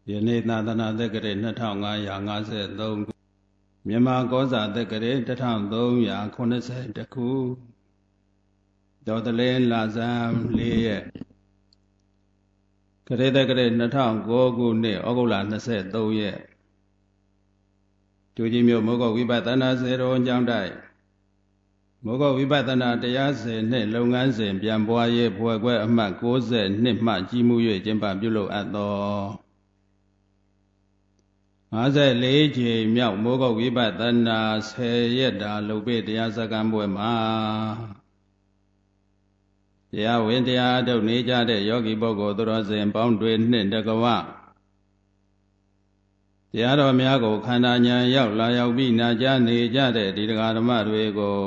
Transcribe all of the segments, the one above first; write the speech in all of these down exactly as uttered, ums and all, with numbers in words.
ယနေ့သာသနာတက္ကရာနှစ်ထောင်ငါးရာငါးဆယ်သုံးခုမြန်မာကောဇာတက္ကရာတစ်ထောင်သုံးရာခုနှစ်ဆယ်တစ်ခုဒေါ်တလင်းလာဇန်လေးရက်ကရေတက္ကရာနှစ်ထောင်ကိုးခုနှစ်ဩဂုတ်လနှစ်ဆယ်သုံးရက်ကျိုးကြီးမြို့မိုးကုတ်ဝိပဿနာစေတော်ကျောင်းတိုက်မိုးကုတ်ဝိပဿနာတရားစဉ်နှင့်လုပ်ငန်းစဉ်ပြန်ပွားရေးဖွဲ့ခွဲအမှတ်ကိုးဆယ်နှစ်မှကြီးမှု၍ကျင်းပပြုလုပ်အပ်သောငါးဆယ်လေးကြိမ်မြောက်မိုးကုတ်ဝိပဿနာဆယ်ရက်တာလုပ်ပေတရားစခန်းပွဲမှာတရားဝင်တရားထုတ်နေကြတဲ့ယောဂီပုဂ္ဂိုလ်သူတော်စင်ပေါင်းတွေနှင့်တကဝတရားတော်များကိုခန္ဓာဉာဏ်ရောက်လာရောက်ပြီးနာကြားနေကြတဲ့ဒီတရားဓမ္မတွေကို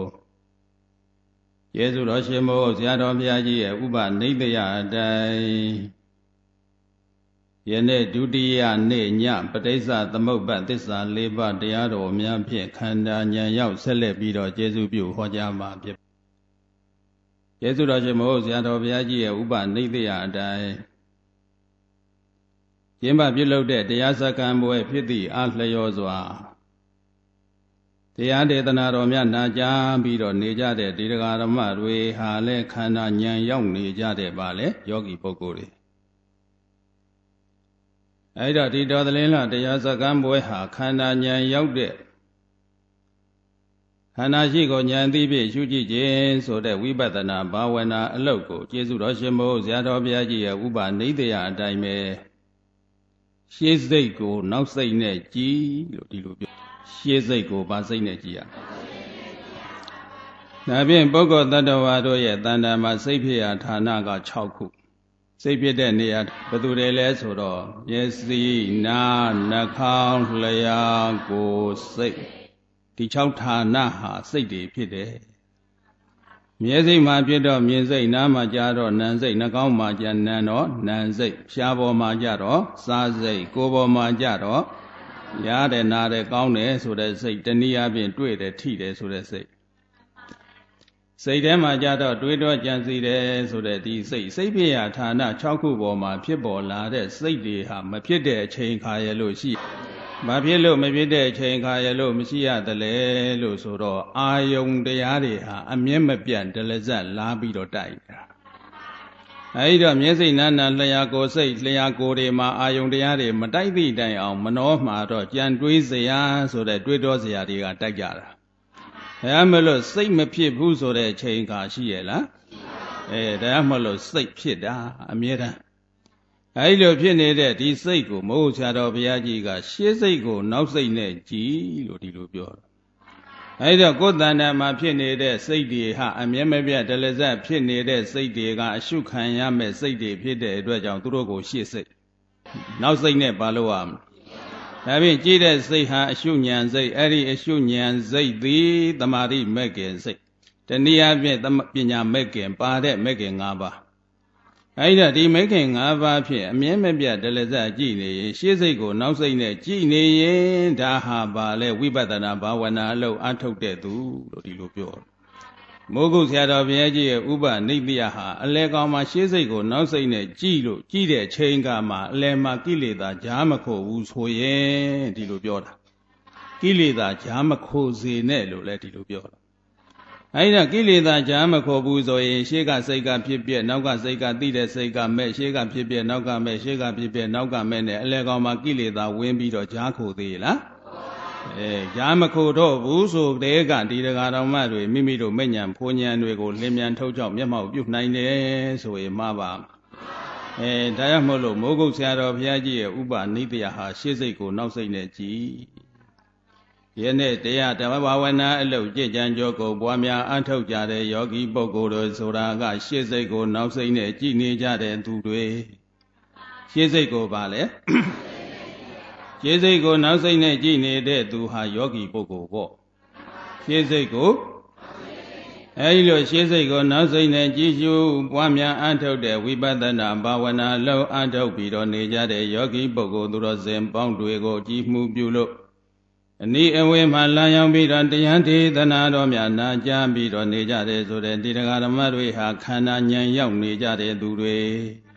ယေရှုတော်ရှင်မိုးဆရာတော်ဘုရားကြီးရဲ့ဥပနိဒယအတိုင်းယနေ့ဒုတိယနေ့ညပဋိစ္စသမုပ္ပါသစ္စာ၄ပါးတရားတော်များဖြင့်ခန္ဓာဉာဏ်ရောက်ဆက်လက်ပြီးတော့ကျေစုပြုဟောကြားမှာဖြစ်ယေရှုတော်ရှင်မိုးဆရာတော်ဘုရားကြီးရဲ့ဥပနိဒယအတိုင်းကျင်းပပြုလုပ်တဲ့တရားစခန်းပွဲဖြစ်သည့်အလျော်စွာတရားဒေသနာတော်များနာကြားပြီးတော့နေကြတဲ့ဒီတရားဓမ္မတွေဟာလည်းခန္ဓာဉာဏ်ရောက်နေကြတဲ့ပါလေယောဂီပုဂ္ဂိုလ်တွေအဲ့တော့ဒီတော်သလင်းလာတရားစကားပွဲဟာခန္ဓာဉာဏ်ရောက်တဲ့ခန္ဓာရှိကိုဉာဏ်သိဖြင့်ရှုကြည့်ခြင်းဆိုတဲ့ဝိပဿနာဘာဝနာအလုပ်ကိုကျေးဇူးတော်ရှင်မိုးဆရာတော်ဘုရားကြီးရဲ့ဥပနိဒယအတိုင်းပဲရှေးစိတ်ကိုနောက်စိတ်နဲ့ကြည်လို့ဒီလိုပြောရှေးစိတ်ကိုဗာစိတ်နဲ့ကြည်ရဒါဖြင့်ပုဂ္ဂိုလ်တ attva တို့ရဲ့တဏ္ဍာမှာစိတ်ဖြစ်ရာဌာနက၆ခုစိတ်ဖြစ်တဲ့နေရာဘယ်သူတွေလဲဆိုတော့မျက်စိနားနှာခေါင်းလျှာကိုယ်စိတ်ဒီ၆ဌာနဟာစိတ်တွေဖြစ်တယ်မျက်စိမှာဖြစ်တော့မြင်စိတ်နားမှာကြားတော့နာမ်စိတ်နှာခေါင်းမှာကြားနာမ်တော့နာမ်စိတ်ရှားပေါ်မှာကြတော့စားစိတ်ကိုယ်ပေါ်မှာကြတော့ရားတယ်နားတယ်ကောင်းတယ်ဆိုတဲ့စိတ်တနည်းအားဖြင့်တွေ့တယ်ထိတယ်ဆိုတဲ့စိတ်စိတ်ထဲမှာကြတော့တွေးတော့ကြံစည်တယ်ဆိုတဲ့ဒီစိတ်စိတ်ဖြစ်ရာဌာန၆ခုပေါ်မှာဖြစ်ပေါ်လာတဲ့စိတ်တွေဟာမဖြစ်တဲ့အချိန်ခါရလို့ရှိဘာဖြစ်လို့မဖြစ်တဲ့အချိန်ခါရလို့မရှိရတယ်လဲလို့ဆိုတော့အာယုံတရားတွေဟာအမြဲမပြတ်ဒလဇတ်လာပြီးတော့တိုက်တာအဲဒီတော့မျက်စိနာနာလျှာကိုယ်စိတ်လျှာကိုယ်တွေမှာအာယုံတရားတွေမတိုက်သည့်တိုင်အောင်မနှောမှာတော့ကြံတွေးစရာဆိုတဲ့တွေးတောစရာတွေကတိုက်ကြတာဒါမှမလို့စိတ်မဖြစ်ဘူးဆိုတဲ့အချိန်ခါရှိရဲ့လားအဲဒါမှမလို့စိတ်ဖြစ်တာအမြဲတမ်းအဲဒီလိုဖြစ်နေတဲ့ဒီစိတ်ကိုမိုးဆရာတော်ဘုရားကြီးကရှေးစိတ်ကိုနောက်စိတ်နဲ့ကြည်လို့ဒီလိုပြောတာအဲဒီတော့ကိုယ်တဏ္ဍာမှာဖြစ်နေတဲ့စိတ်တွေဟာအမြဲမပြတ်ဒလဇတ်ဖြစ်နေတဲ့စိတ်တွေကအရှုခံရမဲ့စိတ်တွေဖြစ်တဲ့အတွက်ကြောင့်သူတို့ကိုရှေ့စိတ်နောက်စိတ်နဲ့ပါလို့ရမလားဒါဖြင့်ကြည့်တဲ့စိတ်ဟာအရှုဉဏ်စိတ်အဲ့ဒီအရှုဉဏ်စိတ်သည်တမာရိမဲ့ခင်စိတ်တနည်းအားဖြင့်ပညာမဲ့ခင်ပါတဲ့မဲ့ခင်၅ပါးအဲ့ဒါဒီမဲ့ခင်၅ပါးဖြင့်အမြဲမပြတ်ဒလဇတ်ကြည့်နေရင်ရှေ့စိတ်ကိုနောက်စိတ်နဲ့ကြည့်နေရင်ဒါဟာပါလဲဝိပဿနာဘာဝနာအလုပ်အထုတ်တဲ့သူလို့ဒီလိုပြောမိုးကုတ်ဆရာတော်ဘုရားကြီးရဲ့ဥပနိဒယဟာအလဲကောင်မှာရှေးစိတ်ကိုနောက်စိတ်နဲ့ကြည့်လို့ကြည့်တဲ့ချိန်ကမှအလဲမှာကိလေသာကြားမခိုဘူးဆိုရင်ဒီလိုပြောတာကိလေသာကြားမခိုစေနဲ့လို့လည်းဒီလိုပြောတာအဲဒီတော့ကိလေသာကြားမခိုဘူးဆိုရင်ရှေးကစိတ်ကဖြစ်ပြနောက်ကစိတ်ကသိတဲ့စိတ်ကမဲ့ရှေးကဖြစ်ပြနောက်ကမဲ့ရှေးကဖြစ်ပြနောက်ကမဲ့နဲ့အလဲကောင်မှာကိလေသာဝင်ပြီးတော့ကြားခိုသေးလားအဲကြားမခိုတော့ဘူးဆိုတဲ့ကဒီတရားတော်မှတွေမိမိတို့မဲ့ညာဖိုးညာတွေကိုလင်းမြန်ထုတ်ကြောက်မျက်မှောက်ပြုနိုင်တယ်ဆိုရင်မှားပါအဲဒါကြောင့်မို့လို့မိုးကုတ်ဆရာတော်ဘုရားကြီးရဲ့ဥပနိဒယဟာရှေးစိတ်ကိုနောက်စိတ်နဲ့ကြည်ယနေ့တရားဓမ္မဘာဝနာအလုပ်ကြည်ကြံကြောကိုပွားများအထောက်ကြတဲ့ယောဂီပုဂ္ဂိုလ်တို့ဆိုတာကရှေးစိတ်ကိုနောက်စိတ်နဲ့ကြည်နေကြတဲ့သူတွေရှေးစိတ်ကိုပါလေရှေးစိတ်ကိုနောက်စိတ်နဲ့ကြည်နေတဲ့သူဟာယောဂီပုဂ္ဂိုလ်ပေါ့ရှေးစိတ်ကိုအဲဒီလိုရှေးစိတ်ကိုနောက်စိတ်နဲ့ကြည်ရှုပွားများအထောက်တဲ့ဝိပဿနာဘာဝနာလုံးအထောက်ပြီးတော့နေကြတဲ့ယောဂီပုဂ္ဂိုလ်သူတော်စင်ပေါင်းတွေကိုကြည်မှုပြုလို့အနည်းအဝေးမှလာရောက်ပြီးတော့တရားဒေသနာတော်များနာကြားပြီးတော့နေကြတယ်ဆိုတဲ့ဒီတရားဓမ္မတွေဟာခန္ဓာဉာဏ်ရောက်နေကြတဲ့သူတွေ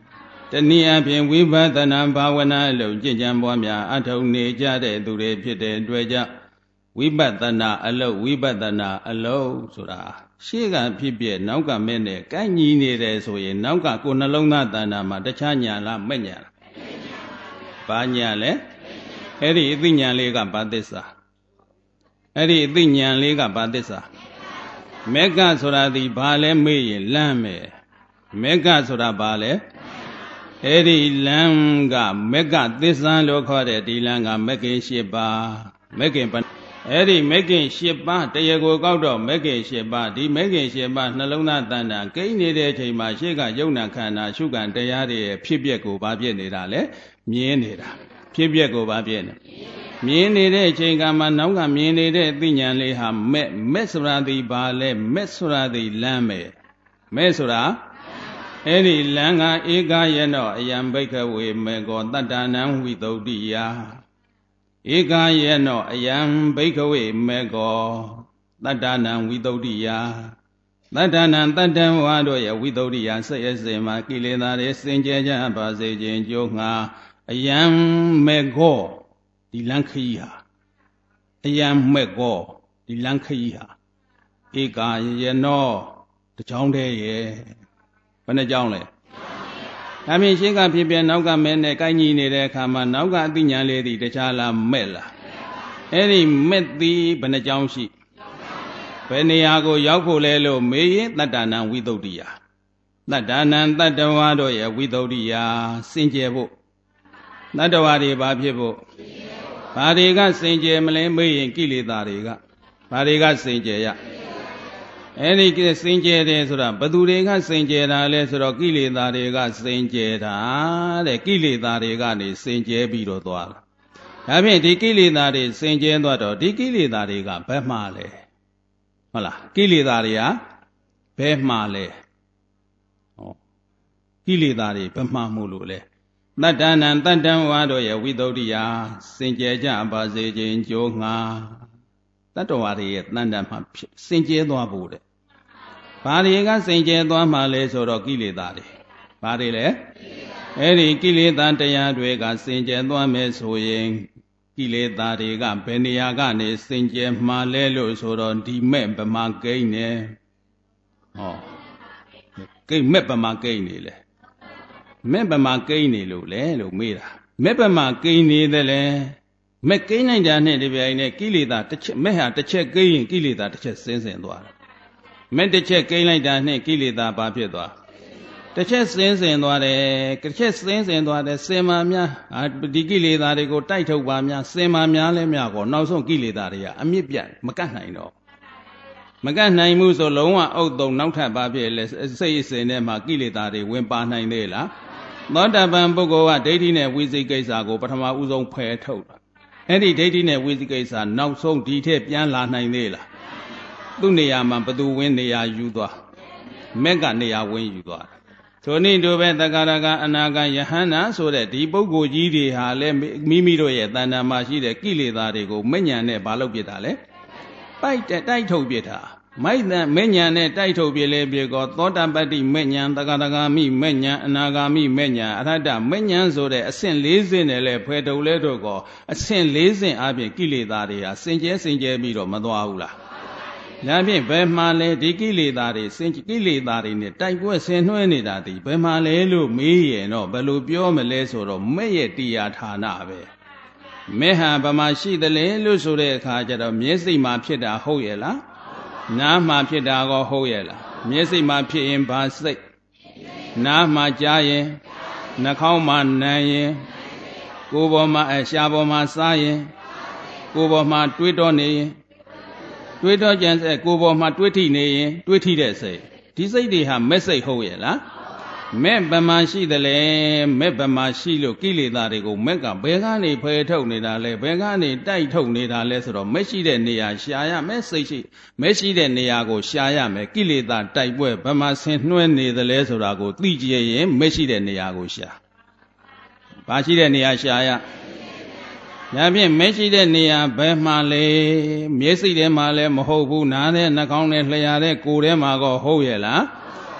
တနည်းအားဖြင့်ဝိပဿနာဘာဝနာအလုပ်ကျင့်ကြံပွားများအထောက်နေကြတဲ့သူတွေဖြစ်တဲ့အတွက်ကြောင့်ဝိပဿနာအလုပ်ဝိပဿနာအလုပ်ဆိုတာရှေ့ကဖြစ်ပြနောက်ကမဲ့နဲ့ကိုက်ညီနေတယ်ဆိုရင်နောက်ကကိုယ်နှလုံးသားတဏ္ဍာမှာတခြားညာလားမဲ့ညာလားဘာညာလဲအဲ့ဒီအသိဉာဏ်လေးကဘာသစ္စာအဲ့ဒီအသိဉာဏ်လေးကဘာသစ္စာမေကဆိုတာဒီဘာလဲမေးရင်လမ်းမယ်မေကဆိုတာဘာလဲအဲ့ဒီလမ်းကမေကသစ္စာလို့ခေါ်တဲ့ဒီလမ်းကမဂ္ဂင်၈ပါးမဂ္ဂင်အဲ့ဒီမဂ္ဂင်၈ပါးတရားကိုကောက်တော့မဂ္ဂင်၈ပါးဒီမဂ္ဂင်၈ပါးနှလုံးသားတဏ္ဍာကိန်းနေတဲ့အချိန်မှာရှေ့ကယုံနာခန္ဓာရှုကံတရားတွေရဲ့ဖြစ်ပျက်ကိုဘာဖြစ်နေတာလဲမြင်နေတာဖြစ်ပျက်ကိုဘာဖြစ်နေမြင်နေတဲ့အချိန်ကမှနောက်ကမြင်နေတဲ့အသိဉာဏ်လေးဟာမဲ့မဲ့ဆိုတာဒီဘာလဲမဲ့ဆိုတာဒီလမ်းပဲမဲ့ဆိုတာအဲ့ဒီလမ်းကဧကယနောအယံဘိက္ခဝေမေကောတတ္တနံဝိသုဒ္ဓိယဧကယနောအယံဘိက္ခဝေမေကောတတ္တနံဝိသုဒ္ဓိယတတ္တနံတတ္တဝါတို့ရဲ့ဝိသုဒ္ဓိယဆက်ရစေမှာကိလေသာတွေစင်ကြယ်ကြပါစေခြင်းကြိုးငါအယံမေကောဒီလမ်းခရီးဟာအယံမေကောဒီလမ်းခရီးဟာဧကယနောတချောင်းတည်းရဲ့ဘယ်နှကြောင်းလဲဒါဖြင့်ရှင်းကဖြစ်ပြနောက်ကမဲနဲ့ကိုက်ညီနေတဲ့အခါမှာနောက်ကအသိဉာဏ်လေးဒီတခြားလားမဲ့လားအဲ့ဒီမဲ့သည်ဘယ်နှကြောင်းရှိဘယ်နေရာကိုရောက်ဖို့လဲလို့မေးရင်တတ္တနံဝိသုဒ္ဓိယတတ္တနံတတ္တဝါတို့ရဲ့ဝိသုဒ္ဓိယစင်ကြယ်ဖို့တတ္တဝါတွေဘာဖြစ်ဖို့ဘာတွေကစင်ကြယ်မလဲမေးရင်ကိလေသာတွေကဘာတွေကစင်ကြယ်ရအဲ့ဒီစင်ကြယ်တယ်ဆိုတာဘသူတွေကစင်ကြယ်တာလဲဆိုတော့ကိလေသာတွေကစင်ကြယ်တာတဲ့ကိလေသာတွေကနေစင်ကြယ်ပြီးတော့သွားတာဒါဖြင့်ဒီကိလေသာတွေစင်ကြယ်သွားတော့ဒီကိလေသာတွေကဘယ်မှာလဲဟုတ်လားကိလေသာတွေကဘယ်မှာလဲဟောကိလေသာတွေဘယ်မှာမို့လို့လဲတတ္တနံတတ္တဝါတို့ရဲ့ဝိသုဒ္ဓိယစင်ကြယ်ကြပါစေခြင်းကြိုးငါတတ္တဝါတွေရဲ့တဏ္ဍာမှာစင်ကြယ်သွားဖို့တဲ့ဘာတွေကစင်ကြယ်သွားမှလဲဆိုတော့ကိလေသာတွေဘာတွေလဲအဲ့ဒီကိလေသာတရားတွေကစင်ကြယ်သွားမယ်ဆိုရင်ကိလေသာတွေကဘယ်နေရာကနေစင်ကြယ်မှလဲလို့ဆိုတော့ဒီမဲ့ဗမာကိန်းနေဟောကိန်းမဲ့ဗမာကိန်းနေလေမဲ့ဗမာကိန်းနေလို့လေလို့မေးတာမဲ့ဗမာကိန်းနေတယ်လေမဲ့ကိန်းနိုင်တာနဲ့ဒီပြိုင်နဲ့ကိလေသာတစ်ချက်မဲ့ဟာတစ်ချက်ကိန်းရင်ကိလေသာတစ်ချက်စင်းစင်သွားတယ်မဲ့တစ်ချက်ကိန်းလိုက်တာနဲ့ကိလေသာဘာဖြစ်သွားတစ်ချက်စင်းစင်သွားတယ်တစ်ချက်စင်းစင်သွားတယ်စင်မာများဒီကိလေသာတွေကိုတိုက်ထုတ်ပါများစင်မာများလဲများကောနောက်ဆုံးကိလေသာတွေကအမြင့်ပြတ်မကတ်နိုင်တော့မကတ်နိုင်မှုဆိုလုံးဝအုပ်တုံနောက်ထပ်ဘာဖြစ်လဲစိတ်အစဉ်ထဲမှာကိလေသာတွေဝင်ပါနိုင်သေးလားသောတာပန်ပုဂ္ဂိုလ်ကဒိဋ္ဌိနဲ့ဝိသိကိစ္စကိုပထမဦးဆုံးဖယ်ထုတ်တာအဲ့ဒီဒိဋ္ဌိနဲ့ဝိသိကိစ္စနောက်ဆုံးဒီထက်ပြန်လာနိုင်သေးလားသူ့နေရာမှာဘသူဝင်းနေရာယူသွားမက်ကနေရာဝင်းယူသွားထိုနည်းတို့ပဲတက္ကရာကအနာဂယဟန္တာဆိုတဲ့ဒီပုဂ္ဂိုလ်ကြီးတွေဟာလဲမိမိတို့ရဲ့တဏ္ဍာမှာရှိတဲ့ကိလေသာတွေကိုမဉ္ဇဏ်နဲ့ဘာလုပ်ပြတာလဲပိုက်တိုက်ထုတ်ပြတာမိုက်တဲ့မဉ္ဇဏ်နဲ့တိုက်ထုတ်ပြလေပြေကောသောတာပတ္တိမဉ္ဇဏ်တက္ကရာဂာမိမဉ္ဇဏ်အနာဂာမိမဉ္ဇဏ်အရဟတမဉ္ဇဏ်ဆိုတဲ့အဆင့်၄ဆင့်နဲ့လဲဖွယ်ထုတ်လဲတို့ကောအဆင့်၄ဆင့်အပြင်ကိလေသာတွေဟာစင်ကြဲစင်ကြဲပြီးတော့မသွားဘူးလားဒါဖြင့်ဘယ်မှာလဲဒီကိလေသာတွေစင်ကိလေသာတွေနဲ့တိုက်ပွဲဆင်နှွှဲနေတာဒီဘယ်မှာလဲလို့မေးရင်တော့ဘယ်လိုပြောမလဲဆိုတော့မဲ့ရဲ့တရားဌာနပဲမဲ့ဟာဗမာရှိတယ်လေလို့ဆိုတဲ့အခါကျတော့မျက်စိမှာဖြစ်တာဟုတ်ရဲ့လားနားမှာဖြစ်တာကောဟုတ်ရဲ့လားမျက်စိမှာဖြစ်ရင်ဘာစိတ်နားမှာကြားရင်နှာခေါင်းမှာနံရင်ကိုယ်ပေါ်မှာအရှားပေါ်မှာစားရင်ကိုယ်ပေါ်မှာတွေးတော့နေရင်တွေးတော့ကြံစဲကိုယ်ပေါ်မှာတွေးထိနေရင်တွေးထိတဲ့စိတ်ဒီစိတ်တွေဟာမဲ့စိတ်ဟုတ်ရဲ့လားမဲ့ဗမာရှိတယ်လေမဲ့ဗမာရှိလို့ကိလေသာတွေကိုမဲ့ကဘယ်ကနေဖယ်ထုတ်နေတာလဲဘယ်ကနေတိုက်ထုတ်နေတာလဲဆိုတော့မဲ့ရှိတဲ့နေရာရှာရမဲ့စိတ်ရှိမဲ့ရှိတဲ့နေရာကိုရှာရမယ်ကိလေသာတိုက်ပွဲဗမာဆင်နှွှဲနေတယ်လဲဆိုတာကိုသိကြရင်မဲ့ရှိတဲ့နေရာကိုရှာဘာရှိတဲ့နေရာရှာရဒါဖြင့်မဲ့ရှိတဲ့နေရာဘယ်မှာလဲမျက်စိထဲမှာလဲမဟုတ်ဘူးနားနဲ့နှာခေါင်းနဲ့လျှာတဲ့ကိုယ်ထဲမှာကောဟုတ်ရဲ့လား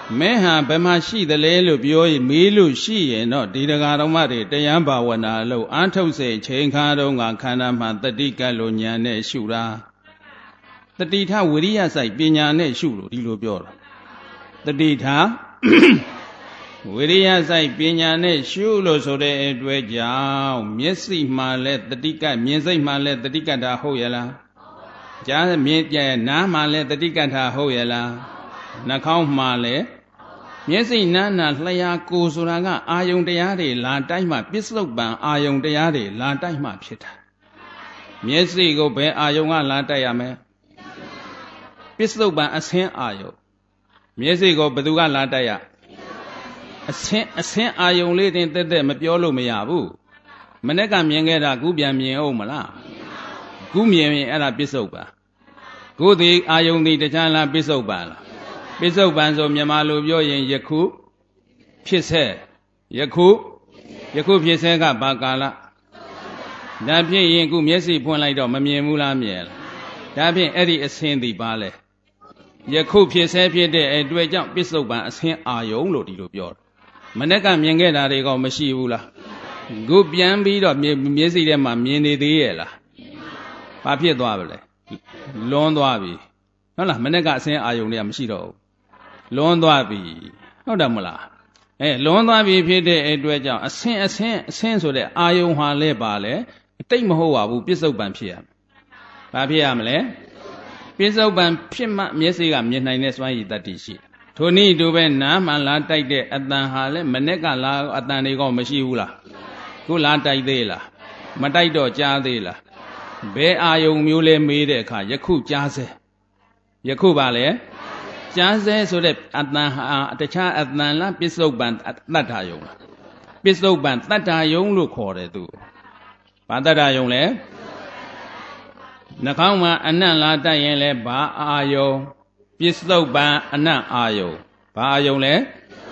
မဲဟာဘယ်မှာရှိသလဲလို့ပြောရင်မေးလို့ရှိရင်တော့ဒီတရားတော်မှတွေတရားဘာဝနာလို့အားထုတ်စေချိန်ခါတော့ကခန္ဓာမှာတတိကလို့ညာနဲ့ရှုတာတတိထဝိရိယစိုက်ပညာနဲ့ရှုလို့ဒီလိုပြောတာတတိထဝိရိယစိုက်ပညာနဲ့ရှုလို့ဆိုတဲ့အတွက်ကြောင့်မျက်စိမှလည်းတတိကမြင်စိတ်မှလည်းတတိကတာဟုတ်ရဲ့လားကြားမြင်ပြနားမှလည်းတတိကတာဟုတ်ရဲ့လားနှာခေါင်းမှလည်းမျက်စိနားနာလျှာကိုယ်ဆိုတာကအာယုန်တရားတွေလာတိုက်မှပစ္စုပန်အာယုန်တရားတွေလာတိုက်မှဖြစ်တာမျက်စိကိုဘယ်အာယုန်ကလာတိုက်ရမလဲပစ္စုပန်အဆင်းအာယုန်မျက်စိကိုဘယ်သူကလာတိုက်ရအဆင်းအဆင်းအာယုန်လေးတင်တက်တက်မပြောလို့မရဘူးမနေ့ကမြင်ခဲ့တာခုပြန်မြင်အောင်မလားခုမြင်ရင်အဲ့ဒါပစ္စုပန်ခုဒီအာယုန်ဒီတခြားလားပစ္စုပန်လားပစ္စုပန်ဆိုမြန်မာလိုပြောရင်ယခုဖြစ်စေယခုယခုဖြစ်စေကဘာကာလဒါဖြစ်ရင်ခုမျက်စိဖွင့်လိုက်တော့မမြင်ဘူးလားမြင်လားဒါဖြင့်အဲ့ဒီအဆင်းဒီပါလဲယခုဖြစ်စေဖြစ်တဲ့အတွက်ကြောင့်ပစ္စုပန်အဆင်းအာယုံလို့ဒီလိုပြောတယ်မနေ့ကမြင်ခဲ့တာတွေကမရှိဘူးလားခုပြန်ပြီးတော့မျက်စိထဲမှာမြင်နေသေးရဲ့လားဘာဖြစ်သွားပါလဲလွန်သွားပြီဟုတ်လားမနေ့ကအဆင်းအာယုံတွေကမရှိတော့ဘူးလွန်သွားပြီဟုတ်တယ်မလားအဲလွန်သွားပြီဖြစ်တဲ့အတွက်ကြောင့်အဆင်းအဆင်းအဆင်းဆိုတဲ့အာယုံဟာလဲပါလဲအတိတ်မဟုတ်ပါဘူးပစ္စုပန်ဖြစ်ရမယ်ဘာဖြစ်ရမလဲပစ္စုပန်ဖြစ်မှမျက်စိကမြင်နိုင်တဲ့စွမ်းရည်တတ္တိရှိထိုနည်းတူပဲနားမှလာတိုက်တဲ့အတန်ဟာလဲမနေ့ကလာအတန်တွေကမရှိဘူးလားခုလာတိုက်သေးလားမတိုက်တော့ကြားသေးလားဘယ်အာယုံမျိုးလဲမေးတဲ့အခါယခုကြားစေယခုပါလေကြားစေဆိုတဲ့အတန်ဟာတခြားအတန်လားပစ္စုပန်တတ္ထာယုံလားပစ္စုပန်တတ္ထာယုံလို့ခေါ်တယ်သူဘာတတ္ထာယုံလဲနှာခေါင်းမှာအနံ့လာတိုက်ရင်လဲဘာအာယုံပစ္စုပန်အနံ့အာယုံဘာအာယုံလဲ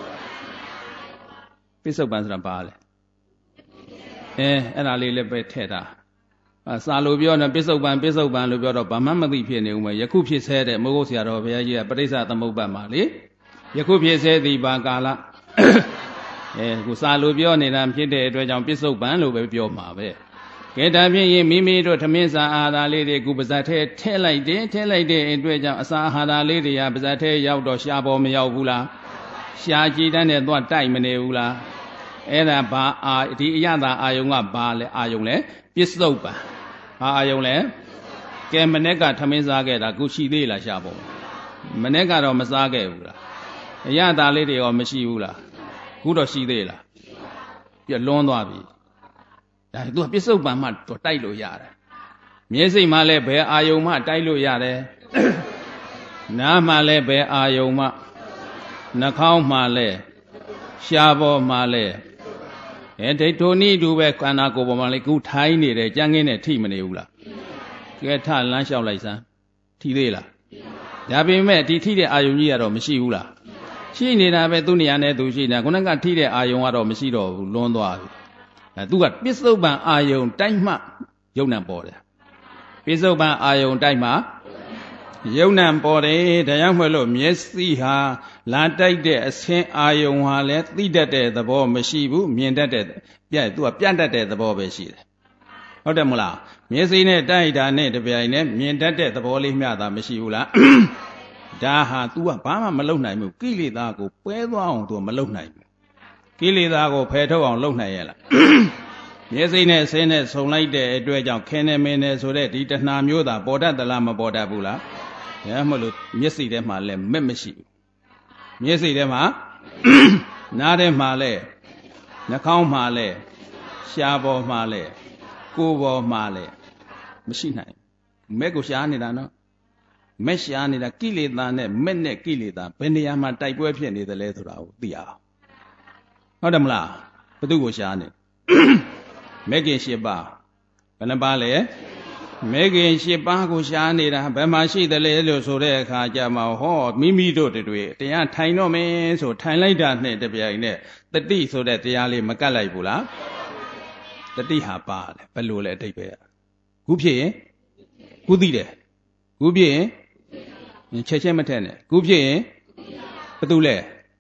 ပစ္စုပန်ဆိုတာဘာလဲအဲအဲ့ဒါလေးလည်းပဲထည့်တာစာလိုပြောနေပစ္စုပန်ပစ္စုပန်လို့ပြောတော့ဘာမှမသိဖြစ်နေဦးမယ်ယခုဖြစ်ဆဲတဲ့မိုးကုတ်ဆရာတော်ဘုရားကြီးကပရိစ္ဆသမုပ္ပတ်မှာလေယခုဖြစ်ဆဲသည်ဘာကာလအဲခုစာလိုပြောနေတာဖြစ်တဲ့အတွက်ကြောင့်ပစ္စုပန်လို့ပဲပြောမှာပဲကဲဒါဖြင့်မိမိတို့ထမင်းစာအာဟာရလေးတွေခုပါဇက်ထဲထည့်လိုက်တယ်ထည့်လိုက်တဲ့အတွက်ကြောင့်အစာအာဟာရလေးတွေကပါဇက်ထဲရောက်တော့ရှားပေါ်မရောက်ဘူးလားရှားကြည်တန်းနဲ့သွားတိုက်မနေဘူးလားအဲ့ဒါဘာအာဒီအရသာအာယုံကဘာလဲအာယုံလဲပစ္စုပန်ဘာအာယုံလဲကဲမနေ့ကထမင်းစားခဲ့တာခုရှိသေးလားရှားပေါ်မနေ့ကတော့မစားခဲ့ဘူးလားအရသာလေးတွေရောမရှိဘူးလားခုတော့ရှိသေးလားပြလွန်သွားပြီဒါသူကပစ္စုပန်မှတိုက်လို့ရတယ်မျက်စိမှလည်းဘယ်အာယုံမှတိုက်လို့ရတယ်နားမှလည်းဘယ်အာယုံမှနှာခေါင်းမှလည်းရှားပေါ်မှလည်းအဲဒိဋ္ဌိနိတူပဲခန္ဓာကိုယ်ပေါ်မှာလေခုထိုင်းနေတယ်ကြမ်းကင်းနဲ့ထိမနေဘူးလားကဲထလမ်းလျှောက်လိုက်စမ်းထိသေးလားဒါပေမဲ့ဒီထိတဲ့အာယုံကြီးကတော့မရှိဘူးလားရှိနေတာပဲသူ့နေရာနဲ့သူရှိနေတာခုနကထိတဲ့အာယုံကတော့မရှိတော့ဘူးလွန်သွားပြီအဲသူကပစ္စုပန်အာယုံတိုက်မှယုံနံပေါ်တယ်ပစ္စုပန်အာယုံတိုက်မှယုံနံပေါ်တယ်ဒါကြောင့်မလို့မျက်စိဟာလာတိုက်တဲ့အဆင်းအာယုံဟာလည်းသိတတ်တဲ့သဘောမရှိဘူးမြင်တတ်တဲ့ပြတ်သူကပြတ်တတ်တဲ့သဘောပဲရှိတယ်ဟုတ်တယ်မလားမျက်စိနဲ့တိုက်တာနဲ့တပြိုင်နဲ့မြင်တတ်တဲ့သဘောလေးမျှတာမရှိဘူးလားဒါဟာ तू ကဘာမှမလုပ်နိုင်ဘူးကိလေသာကိုပွဲသွားအောင် तू မလုပ်နိုင်ဘူးကိလေသာကိုဖယ်ထုတ်အောင်လုပ်နိုင်ရဲ့လားမျက်စိနဲ့ဆင်းနဲ့ဆုံလိုက်တဲ့အတွက်ကြောင့်ခင်းနေမင်းနဲ့ဆိုတဲ့ဒီတဏှာမျိုးသာပေါ်တတ်သလားမပေါ်တတ်ဘူးလားဒါမှမဟုတ်မျက်စိထဲမှာလည်းမက်မရှိဘူးမျက်စိထဲမှာနားထဲမှာလည်းနှာခေါင်းမှာလည်းရှားပေါ်မှာလည်းကိုယ်ပေါ်မှာလည်းမရှိနိုင်မက်ကိုရှားနေတာနော်မက်ရှားနေတာကိလေသာနဲ့မက်နဲ့ကိလေသာဘယ်နေရာမှာတိုက်ပွဲဖြစ်နေသလဲဆိုတာကိုသိအောင်ဟုတ်တယ်မလားဘယ်သူကိုရှားနေမက်ခင်၈ပါးဘယ်နှပါးလဲမက်ခင်၈ပါးကိုရှားနေတာဘယ်မှာရှိသလဲလို့ဆိုတဲ့အခါကျမှဟောမိမိတို့တွေတရားထိုင်တော့မယ်ဆိုထိုင်လိုက်တာနဲ့တပြိုင်နဲ့တတိဆိုတဲ့တရားလေးမကတ်လိုက်ဘူးလားတတိဟာပါတယ်ဘယ်လိုလဲအတိတ်ပဲခုဖြစ်ရင်ခုသိတယ်ခုဖြစ်ရင်ချက်ချင်းမထက်နဲ့ခုဖြစ်ရင်ဘယ်သူလဲ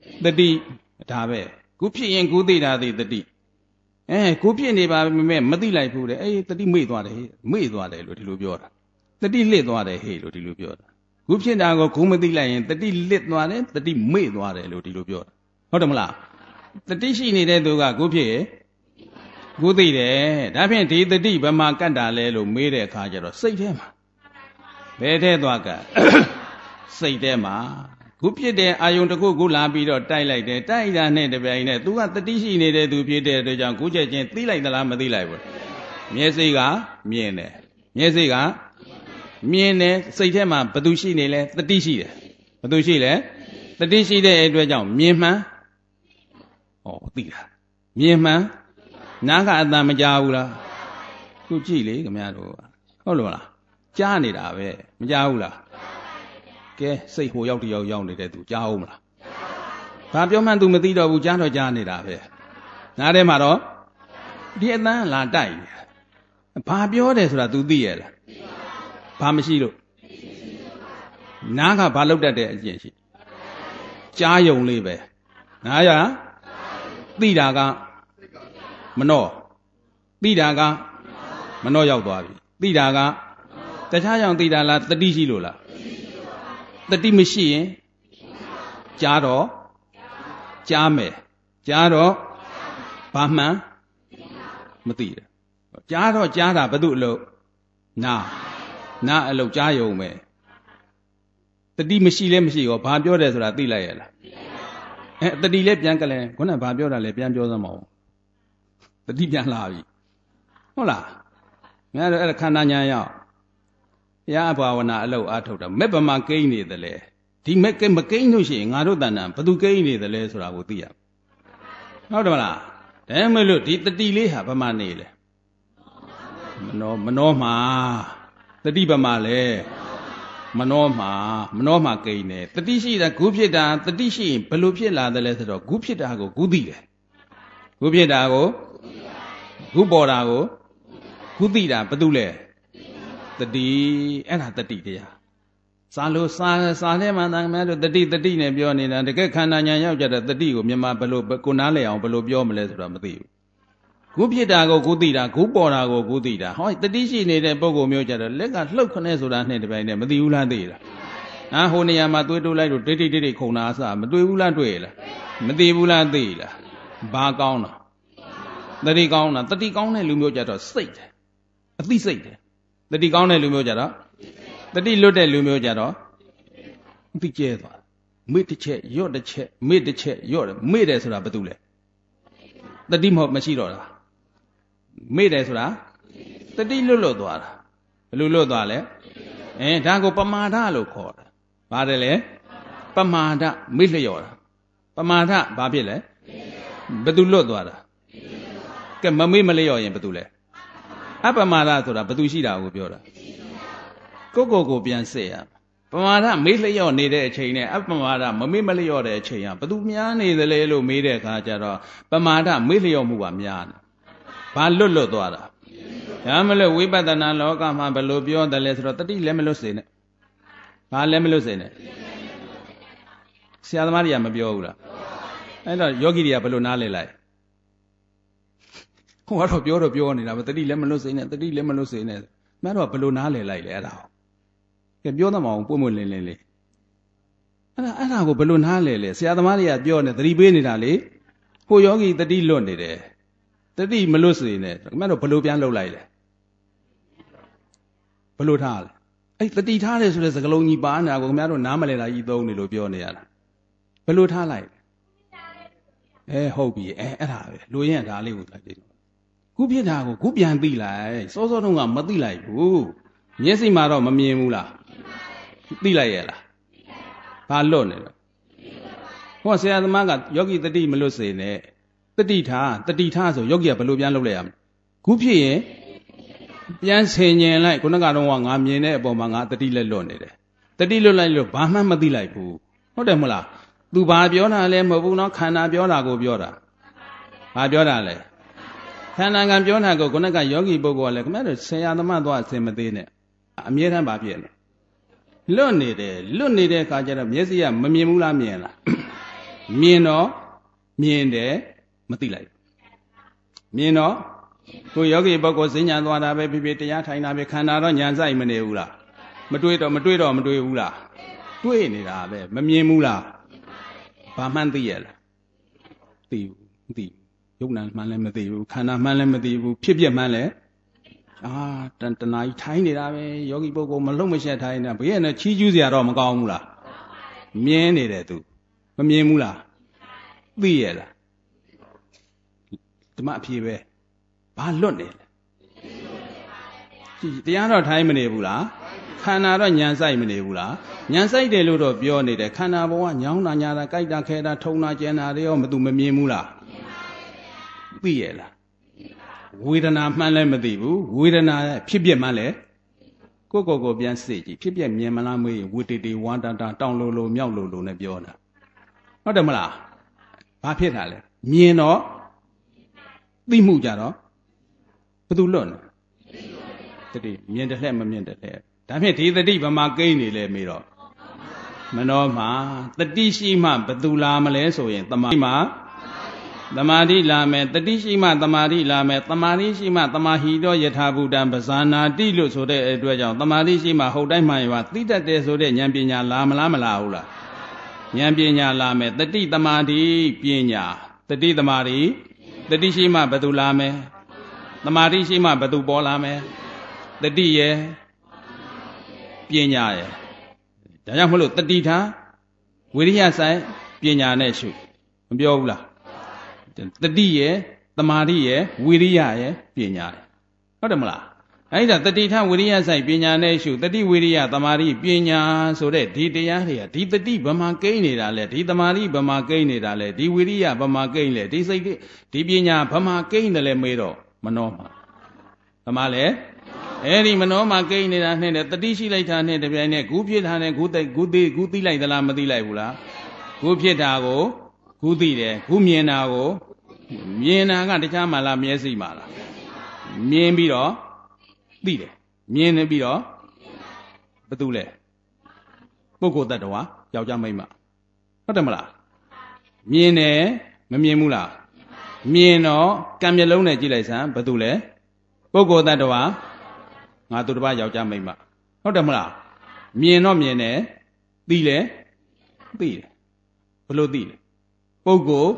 တတိဒါပဲခုဖြစ်ရင်ခုသိတာသိတတိအဲခုဖြစ်နေပါမဲ့မသိလိုက်ဘူးတဲ့အေးတတိမေ့သွားတယ်ဟေ့မေ့သွားတယ်လို့ဒီလိုပြောတာတတိလစ်သွားတယ်ဟေ့လို့ဒီလိုပြောတာခုဖြစ်တာကိုခုမသိလိုက်ရင်တတိလစ်သွားတယ်တတိမေ့သွားတယ်လို့ဒီလိုပြောတာဟုတ်တယ်မလားတတိရှိနေတဲ့သူကခုဖြစ်ရဲ့ခုသိတယ်ဒါဖြင့်ဒီတတိဘယ်မှာကတ်တာလဲလို့မေးတဲ့အခါကျတော့စိတ်ထဲမှာဘယ်ထဲသွားကစိတ်ထဲမှာခုဖြစ်တဲ့အာယုံတစ်ခုခုလာပြီးတော့တိုက်လိုက်တယ်တိုက်တာနဲ့တပြိုင်နဲ့ तू ကတတိရှိနေတဲ့သူဖြစ်တဲ့အတွက်ကြောင့်ခုချက်ချင်းသိလိုက်သလားမသိလိုက်ဘူးမျက်စိကမြင်တယ်မျက်စိကမြင်တယ်စိတ်ထဲမှာဘသူရှိနေလဲတတိရှိတယ်ဘသူရှိလဲတတိရှိတဲ့အတွက်ကြောင့်မြင်မှန်းဩသိတာမြင်မှန်းနားကအတန်မကြားဘူးလားခုကြည့်လေခင်ဗျားတို့ဟုတ်လို့လားကြားနေတာပဲမကြားဘူးလားကဲစိတ်ဟိုရောက်တယောက်ရောက်နေတဲ့သူကြားအောင်မလားဘာပြောမှန်း तू မသိတော့ဘူးကြားတော့ကြားနေတာပဲနားထဲမှာတော့ဒီအတန်းလာတိုက်နေဘာပြောတယ်ဆိုတာ तू သိရဲ့လားဘာမရှိလို့နားကဘာလောက်တတ်တဲ့အကျင့်ရှိကြားယုံလေးပဲနားရသိတာကမနှောသိတာကမနှောရောက်သွားပြီသိတာကတခြားကြောင့်သိတာလားတတိရှိလို့လားတတိမရှိရင်ကြားတော့ကြားမယ်ကြားတော့ဘာမှန်မသိတယ်ကြားတော့ကြားတာဘယ်သူအလုပ်နာနာအလုပ်ကြားယုံမယ်တတိမရှိလဲမရှိရောဘာပြောတယ်ဆိုတာသိလိုက်ရလားအဲတတိလည်းပြန်ကလဲခုနကဘာပြောတာလဲပြန်ပြောသမောတတိပြန်လာပြီဟုတ်လားငါတို့အဲ့ဒါခန္ဓာညာရောက်ဘုရားဘာဝနာအလုပ်အားထုတ်တာမဲ့ဗမာကိန်းနေတယ်လေဒီမဲ့ကိန်းမကိန်းလို့ရှိရင်ငါတို့တဏ္ဍာဘသူကိန်းနေတယ်လဲဆိုတာကိုသိရဟုတ်တယ်မလားဒါမဲ့လို့ဒီတတိလေးဟာဗမာနေလေမနောမနောမှာတတိဗမာလေမနောမှာမနောမှာကိန်းနေတတိရှိတာဂုဖြစ်တာတတိရှိရင်ဘယ်လိုဖြစ်လာတယ်လဲဆိုတော့ဂုဖြစ်တာကိုဂုသိတယ်ဂုဖြစ်တာကိုဂုပေါ်တာကိုဂုသိတာဘာတူလဲတတိအဲ့ဒါတတိတရားစာလို့စာစာထဲမှာတန်မြတ်တို့တတိတတိနဲ့ပြောနေတာတကယ်ခန္ဓာညာရောက်ကြတဲ့တတိကိုမြန်မာဘယ်လိုကိုနားလည်အောင်ဘယ်လိုပြောမလဲဆိုတာမသိဘူးဂုဖြစ်တာကိုဂုသိတာဂုပေါ်တာကိုဂုသိတာဟောတတိရှိနေတဲ့ပုဂ္ဂိုလ်မျိုးကြတော့လက်ကလှုပ်ခနဲ့ဆိုတာနဲ့တပိုင်းနဲ့မသိဘူးလားသိလားဟာဟိုနေရာမှာသွေးတိုးလိုက်လို့ဒိဋ္ဌိဒိဋ္ဌိခုံတာအစမတွေ့ဘူးလားတွေ့လားမသိဘူးလားသိလားဘာကောင်းတာတတိကောင်းတာတတိကောင်းတဲ့လူမျိုးကြတော့စိတ်တယ်အသိစိတ်တယ်တတိကောင်းတဲ့လူမျိုးကြတော့တတိလွတ်တဲ့လူမျိုးကြတော့အသိကျဲသွားမေ့တစ်ချက်ရော့တစ်ချက်မေ့တစ်ချက်ရော့တယ်မေ့တယ်ဆိုတာဘာတူလဲတတိမဟုတ်မရှိတော့တာမေ့တယ်ဆိုတာတတိလွတ်လွတ်သွားတာဘယ်လိုလွတ်သွားလဲအဲဒါကိုပမာဒလို့ခေါ်တာပါတယ်လေပမာဒမေ့လျော့တာပမာဒဘာဖြစ်လဲဘယ်သူလွတ်သွားတာကဲမမေ့မလျော့ရင်ဘာတူလဲအပမာဒဆိုတာဘယ်သူရှိတာကိုပြောတာကိုကိုကိုပြန်စစ်ရပမာဒမေ့လျော့နေတဲ့အချိန်နဲ့အပမာဒမမေ့မလျော့တဲ့အချိန်ကဘယ်သူများနေသလဲလို့မေးတဲ့အခါကျတော့ပမာဒမေ့လျော့မှုကများတယ်ဘာလွတ်လွတ်သွားတာဒါမလို့ဝိပဿနာလောကမှာဘယ်လိုပြောတယ်လဲဆိုတော့တတိလည်းမလွတ်စေနဲ့ဘာလည်းမလွတ်စေနဲ့ဆရာသမားတွေကမပြောဘူးလားအဲ့တော့ယောဂီတွေကဘယ်လိုနားလည်လိုက်ဟိုကတော့ပြောတော့ပြောနေတာပဲတတိလည်းမလွတ်စေနဲ့တတိလည်းမလွတ်စေနဲ့မှန်တော့ဘယ်လိုနားလည်လိုက်လဲအဲ့ဒါကဲပြောသမောင်ပွင့်ပွင့်လင်းလင်းလေးအဲ့ဒါအဲ့ဒါကိုဘယ်လိုနားလည်လဲဆရာသမားတွေကပြောနေသတိပေးနေတာလေဟိုယောဂီတတိလွတ်နေတယ်တတိမလွတ်စေနဲ့မှန်တော့ဘယ်လိုပြန်လုပ်လိုက်လဲဘယ်လိုထားလဲအဲ့တတိထားတယ်ဆိုတဲ့စကားလုံးကြီးပါနေတာကိုခင်ဗျားတို့နားမလည်တာကြီးသုံးနေလို့ပြောနေရတာဘယ်လိုထားလိုက်အဲဟုတ်ပြီအဲအဲ့ဒါပဲလူရင်ဒါလေးကိုလိုက်တယ်ခုဖြစ်တာကိုခုပြန်သိလိုက်စောစောတုန်းကမသိလိုက်ဘူးမျက်စိမှာတော့မမြင်ဘူးလားသိလိုက်ရဲ့လားဘာလွတ်နေတော့ဟောဆရာသမားကယောဂီတတိမလွတ်စေနဲ့တတိထားတတိထားဆိုယောဂီကဘယ်လိုပြန်လုပ်လိုက်ရမလဲခုဖြစ်ရင်ပြန်ဆင်ញင်လိုက်ခုနကတော့ငါမြင်တဲ့အပေါ်မှာငါတတိလက်လွတ်နေတယ်တတိလွတ်လိုက်လို့ဘာမှမသိလိုက်ဘူးဟုတ်တယ်မလားသူဘာပြောတာလဲမဟုတ်ဘူးနော်ခန္ဓာပြောတာကိုပြောတာဘာပြောတာလဲခန္ဓာကံပြောတာကိုခုနကယောဂီပုဂ္ဂိုလ်ကလည်းခင်ဗျားတို့ဆရာသမားသွားအစင်မသေးနဲ့အမြဲတမ်းပါဖြစ်နေလွတ်နေတယ်လွတ်နေတဲ့အခါကျတော့မျက်စိကမမြင်ဘူးလားမြင်လားမြင်တော့မြင်တယ်မသိလိုက်မြင်တော့ကိုယောဂီပုဂ္ဂိုလ်စဉ္ညာသွားတာပဲဖြစ်ဖြစ်တရားထိုင်တာပဲခန္ဓာတော့ညာဆိုင်မနေဘူးလားမတွေးတော့မတွေးတော့မတွေးဘူးလားတွေးနေတာပဲမမြင်ဘူးလားဘာမှန်းသိရလားသိဘူးမသိဘူးယုံနာမှန်းလည်းမသိဘူးခန္ဓာမှန်းလည်းမသိဘူးဖြစ်ပြမှန်းလည်းအာတဏှာကြီးထိုင်နေတာပဲယောဂီပုဂ္ဂိုလ်မလုံးမရှက်ထိုင်နေတာဘယ်နဲ့ချီးကျူးစရာတော့မကောင်းဘူးလားမြင်နေတယ်သူမမြင်ဘူးလားသိရလားဓမ္မအဖြစ်ပဲဘာလွတ်နေလဲတရားတော့ထိုင်မနေဘူးလားခန္ဓာတော့ညံဆိုင်မနေဘူးလားညံဆိုင်တယ်လို့တော့ပြောနေတယ်ခန္ဓာဘဝညောင်းတာညာတာကြိုက်တာခဲတာထုံတာကျန်တာတွေရောမသူမမြင်ဘူးလားသိရလားဝေဒနာမှန်းလည်းမသိဘူးဝေဒနာဖြစ်ပြမှန်းလည်းကိုယ့်ကိုယ်ကိုပြန်စစ်ကြည့်ဖြစ်ပြမြင်မလားမေးဝေတေတေဝန္တတာတောင်းလိုလိုမြောက်လိုလိုနဲ့ပြောတာဟုတ်တယ်မလားဘာဖြစ်တာလဲမြင်တော့သိမှုကြတော့ဘယ်သူလွတ်လဲတတိမြင်တယ်လှဲ့မမြင်တယ်လှဲ့ဒါဖြင့်ဒီတတိဗမာကိန်းနေလဲမေးတော့မနောမှာတတိရှိမှဘယ်သူလာမလဲဆိုရင်တမာတိမှာတမာတိလာမယ်တတိရှိမှတမာတိလာမယ်တမာတိရှိမှတမာဟိတောယထာဘူတံပဇာနာတိလို့ဆိုတဲ့အတွက်ကြောင့်တမာတိရှိမှဟုတ်တိုင်းမှန်ရွာသိတတ်တယ်ဆိုတဲ့ဉာဏ်ပညာလာမလားမလာဘူးလားဉာဏ်ပညာလာမယ်တတိတမာတိပညာတတိတမာတိတတိရှိမှဘယ်သူလာမယ်တမာတိရှိမှဘယ်သူပေါ်လာမယ်တတိရဲ့ပညာရဲ့ဒါကြောင့်မလို့တတိထားဝိရိယဆိုင်ပညာနဲ့ရှုမပြောဘူးလားတတိရဲ့တမာတိရဲ့ဝိရိယရဲ့ပညာရဲ့ဟုတ်တယ်မလားအဲ့ဒါတတိထားဝိရိယဆိုင်ပညာနဲ့ရှုတတိဝိရိယတမာတိပညာဆိုတဲ့ဒီတရားတွေကဒီတတိဗမာကိန်းနေတာလဲဒီတမာတိဗမာကိန်းနေတာလဲဒီဝိရိယဗမာကိန်းလဲဒီစိတ်ဒီပညာဗမာကိန်းတယ်လဲမေးတော့မနှောမှာဗမာလဲအဲ့ဒီမနှောမှာကိန်းနေတာနဲ့တတိရှိလိုက်တာနဲ့တပြိုင်နက်ဂူဖြစ်တာနဲ့ဂူသိဂူသိဂူသိလိုက်သလားမသိလိုက်ဘူးလားဂူဖြစ်တာကိုဂူသိတယ်ဂူမြင်တာကိုမြင်တာကတခြားမှလားမျက်စိမှလားမြင်ပြီးတော့သိတယ်မြင်နေပြီးတော့ဘာတူလဲပုဂ္ဂိုလ်တ attva ယောက်ျားမိန်းမဟုတ်တယ်မလားမြင်တယ်မမြင်ဘူးလားမြင်တော့ကံမျက်လုံးနဲ့ကြည့်လိုက်စမ်းဘာတူလဲပုဂ္ဂိုလ်တ attva ငါသူတစ်ပါးယောက်ျားမိန်းမဟုတ်တယ်မလားမြင်တော့မြင်တယ်သိလဲသိတယ်ဘလို့သိလဲပုဂ္ဂိုလ်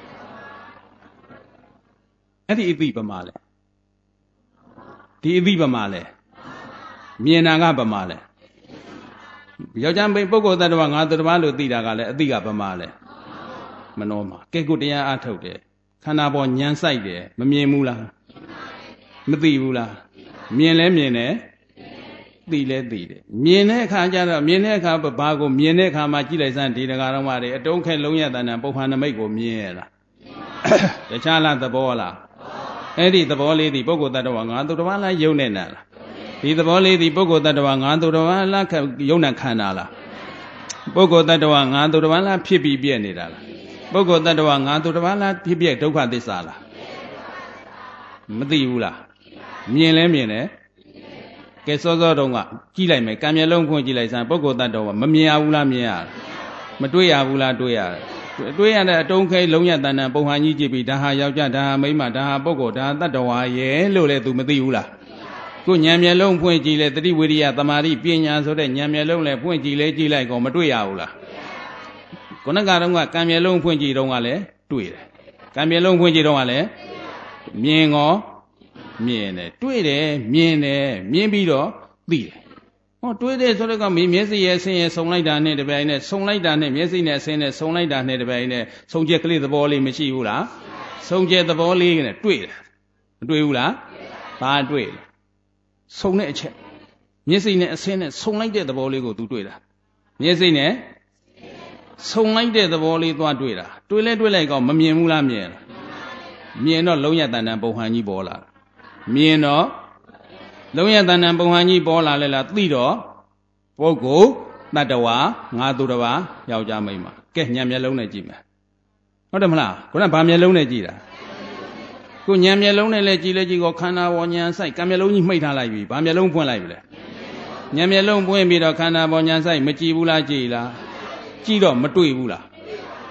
အဲ့ဒီအသိပမာလဲဒီအသိပမာလဲမြင်တာကပမာလဲယောက်ျားမိန်းပုဂ္ဂိုလ်တ attva ငါသူတစ်ပါးလို့သိတာကလည်းအသိကပမာလဲမနှောမှာကဲကိုတရားအထုတ်တယ်ခန္ဓာပေါ်ညံဆိုင်တယ်မမြင်ဘူးလားမသိဘူးလားမြင်လဲမြင်တယ်သိလဲသိတယ်မြင်တဲ့အခါကျတော့မြင်တဲ့အခါဘာကိုမြင်တဲ့အခါမှာကြည့်လိုက်စမ်းဒီတကာတော်မတွေအတုံးခဲလုံးရတန်တန်ပုပ္ပန္နမိတ်ကိုမြင်ရလားတခြားလားသဘောလားအဲ့ဒီသဘောလေးဒီပုဂ္ဂိုလ်တ attva ငါသူတစ်ပါးလားယုံနေတာလားဒီသဘောလေးဒီပုဂ္ဂိုလ်တ attva ငါသူတစ်ပါးလားယုံနာခန္ဓာလားပုဂ္ဂိုလ်တ attva ငါသူတစ်ပါးလားဖြစ်ပြီးပြည့်နေတာလားပုဂ္ဂိုလ်တ attva ငါသူတစ်ပါးလားဖြစ်ပြည့်ဒုက္ခသစ္စာလားမသိဘူးလားမြင်လဲမြင်တယ်ကဲစောစောတုန်းကကြည့်လိုက်မယ်ကံမျက်လုံးဖွင့်ကြည့်လိုက်စမ်းပုဂ္ဂိုလ်တ attva မမြင်ရဘူးလားမြင်ရမတွေ့ရဘူးလားတွေ့ရတယ်တွေ့ရတဲ့အတုံးခဲလုံးရတန်တန်ပုံဟန်ကြီးကြည့်ပြီးဒါဟာယောက်ျားဒါဟာမိန်းမဒါဟာပုဂ္ဂိုလ်ဒါဟာတ attva ရဲ့လို့လေ तू မသိဘူးလားကိုဉာဏ်မျက်လုံးဖွင့်ကြည့်လေတတိဝိရိယတမာတိပညာဆိုတဲ့ဉာဏ်မျက်လုံးလည်းဖွင့်ကြည့်လေကြည့်လိုက်ကောမတွေ့ရဘူးလားခုနကတော့ကကံမျက်လုံးဖွင့်ကြည့်တော့ကလည်းတွေ့တယ်ကံမျက်လုံးဖွင့်ကြည့်တော့ကလည်းမြင်ကောမြင်တယ်တွေ့တယ်မြင်တယ်မြင်ပြီးတော့သိတယ်ဟောတွေ့တယ်ဆိုတော့ကမင်းမျက်စိရဲ့အဆင်းရဲ့ဆုံလိုက်တာနဲ့တပြိုင်နဲ့ဆုံလိုက်တာနဲ့မျက်စိနဲ့အဆင်းနဲ့ဆုံလိုက်တာနဲ့တပြိုင်နဲ့ဆုံချက်ကလေးသဘောလေးမရှိဘူးလားဆုံချက်သဘောလေးနဲ့တွေ့တယ်မတွေ့ဘူးလားဘာတွေ့လဲဆုံတဲ့အချက်မျက်စိနဲ့အဆင်းနဲ့ဆုံလိုက်တဲ့သဘောလေးကို तू တွေ့တာမျက်စိနဲ့ဆုံလိုက်တဲ့သဘောလေးသွားတွေ့တာတွေ့လဲတွေ့လိုက်ကောမမြင်ဘူးလားမြင်လားမြင်တော့လုံးရတန်တန်ပုံဟန်ကြီးပေါ်လာမြင်တော့လုံးရတန်တန်ပုံဟန်ကြီးပေါ်လာလဲလားသိတော့ပုဂ္ဂိုလ်တ attva ငါသူတစ်ပါးယောက်ျားမိန်းမကဲညံမျက်လုံးနဲ့ကြည့်မယ်ဟုတ်တယ်မလားခုနကဗာမျက်လုံးနဲ့ကြည့်တာကိုညံမျက်လုံးနဲ့လည်းကြည့်လဲကြည့်ကောခန္ဓာပေါ်ညံဆိုင်ကံမျက်လုံးကြီးမှိတ်ထားလိုက်ပြီဗာမျက်လုံးဖွင့်လိုက်ပြီလေညံမျက်လုံးပွင့်ပြီးတော့ခန္ဓာပေါ်ညံဆိုင်မကြည့်ဘူးလားကြည့်လားကြည့်တော့မတွေ့ဘူးလား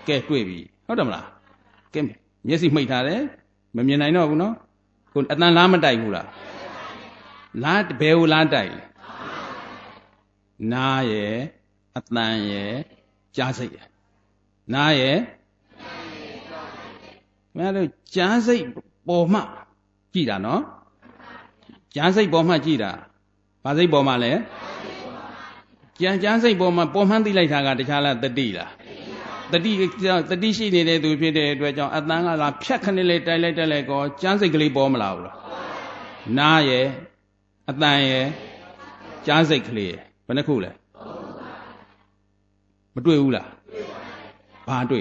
ကဲတွေ့ပြီဟုတ်တယ်မလားကဲမျက်စိမှိတ်ထားတယ်မမြင်နိုင်တော့ဘူးနော်ကိုအတန်လားမတိုက်ဘူးလားလားဘယ်ကိုလားတိုက်နားရဲ့အတန်ရဲ့ကြားစိတ်ရဲ့နားရဲ့မင်းတို့ကြားစိတ်ပေါ်မှကြည့်တာနော်ကြားစိတ်ပေါ်မှကြည့်တာဘာစိတ်ပေါ်မှလဲကြားကြားစိတ်ပေါ်မှပေါ်မှန်းသိလိုက်တာကတခြားလားတတိလားတတိတတိရှိနေတဲ့သူဖြစ်တဲ့အတွက်ကြောင့်အတန်ကလာဖြတ်ခဏလေးတိုက်လိုက်တက်လိုက်ကောကြားစိတ်ကလေးပေါ်မလာဘူးလားနားရဲ့အတန်ရဲ့ကြားစိတ်ကလေးဘယ်နှခုလဲမတွေ့ဘူးလားဘာတွေ့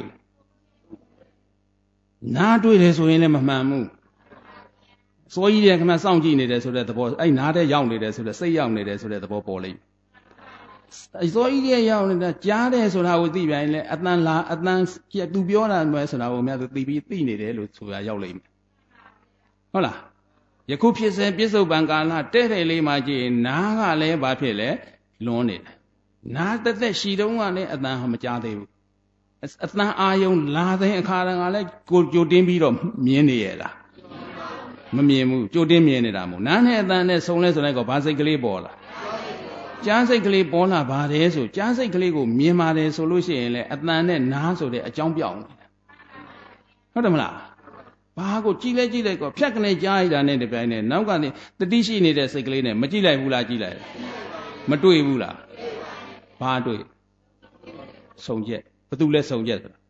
နားတွေ့တယ်ဆိုရင်လည်းမမှန်ဘူးစိုးကြီးတယ်ခမစောင့်ကြည့်နေတယ်ဆိုတဲ့သဘောအဲ့နားထဲရောက်နေတယ်ဆိုတဲ့စိတ်ရောက်နေတယ်ဆိုတဲ့သဘောပေါ်လိမ့်မယ်စိုးကြီးတယ်ရောက်နေတာကြားတယ်ဆိုတာကိုသိပြန်ရင်လည်းအတန်လာအတန်သူပြောတာမှဆိုတာကိုများသူသိပြီးသိနေတယ်လို့ဆိုတာရောက်လိမ့်မယ်ဟုတ်လားယခုဖြစ်စေပြစ္ဆုတ်ပံကာလတဲ့တဲ့လေးမှကြည့်ရင်နားကလည်းဘာဖြစ်လဲလွန်းနေတယ်နားတက်တက်ရှိတုံးကလည်းအတန်ဟာမကြားသေးဘူးအတန်အာယုံလာတဲ့အခါတည်းကလည်းကိုကြိုတင်းပြီးတော့မြင်နေရလားမမြင်ဘူးကြိုတင်းမြင်နေတာမို့နားနဲ့အတန်နဲ့ဆုံလဲဆိုလိုက်တော့ဘာစိတ်ကလေးပေါ်လာကြားစိတ်ကလေးပေါ်လာပါတယ်ဆိုကြားစိတ်ကလေးကိုမြင်ပါတယ်ဆိုလို့ရှိရင်လည်းအတန်နဲ့နားဆိုတဲ့အကြောင်းပြောင်းနေတာဟုတ်တယ်မလားဘာကိုကြည့်လဲကြည့်လိုက်တော့ဖြတ်ကနေကြားရတာနဲ့တပြိုင်နက်နောက်ကနေတတိရှိနေတဲ့စိတ်ကလေးနဲ့မကြည့်လိုက်ဘူးလားကြည့်လိုက်မတွေ့ဘူးလားဘာတွေ့ဆုံချက်ဘသူလဲဆုံချက်ဆိုတာ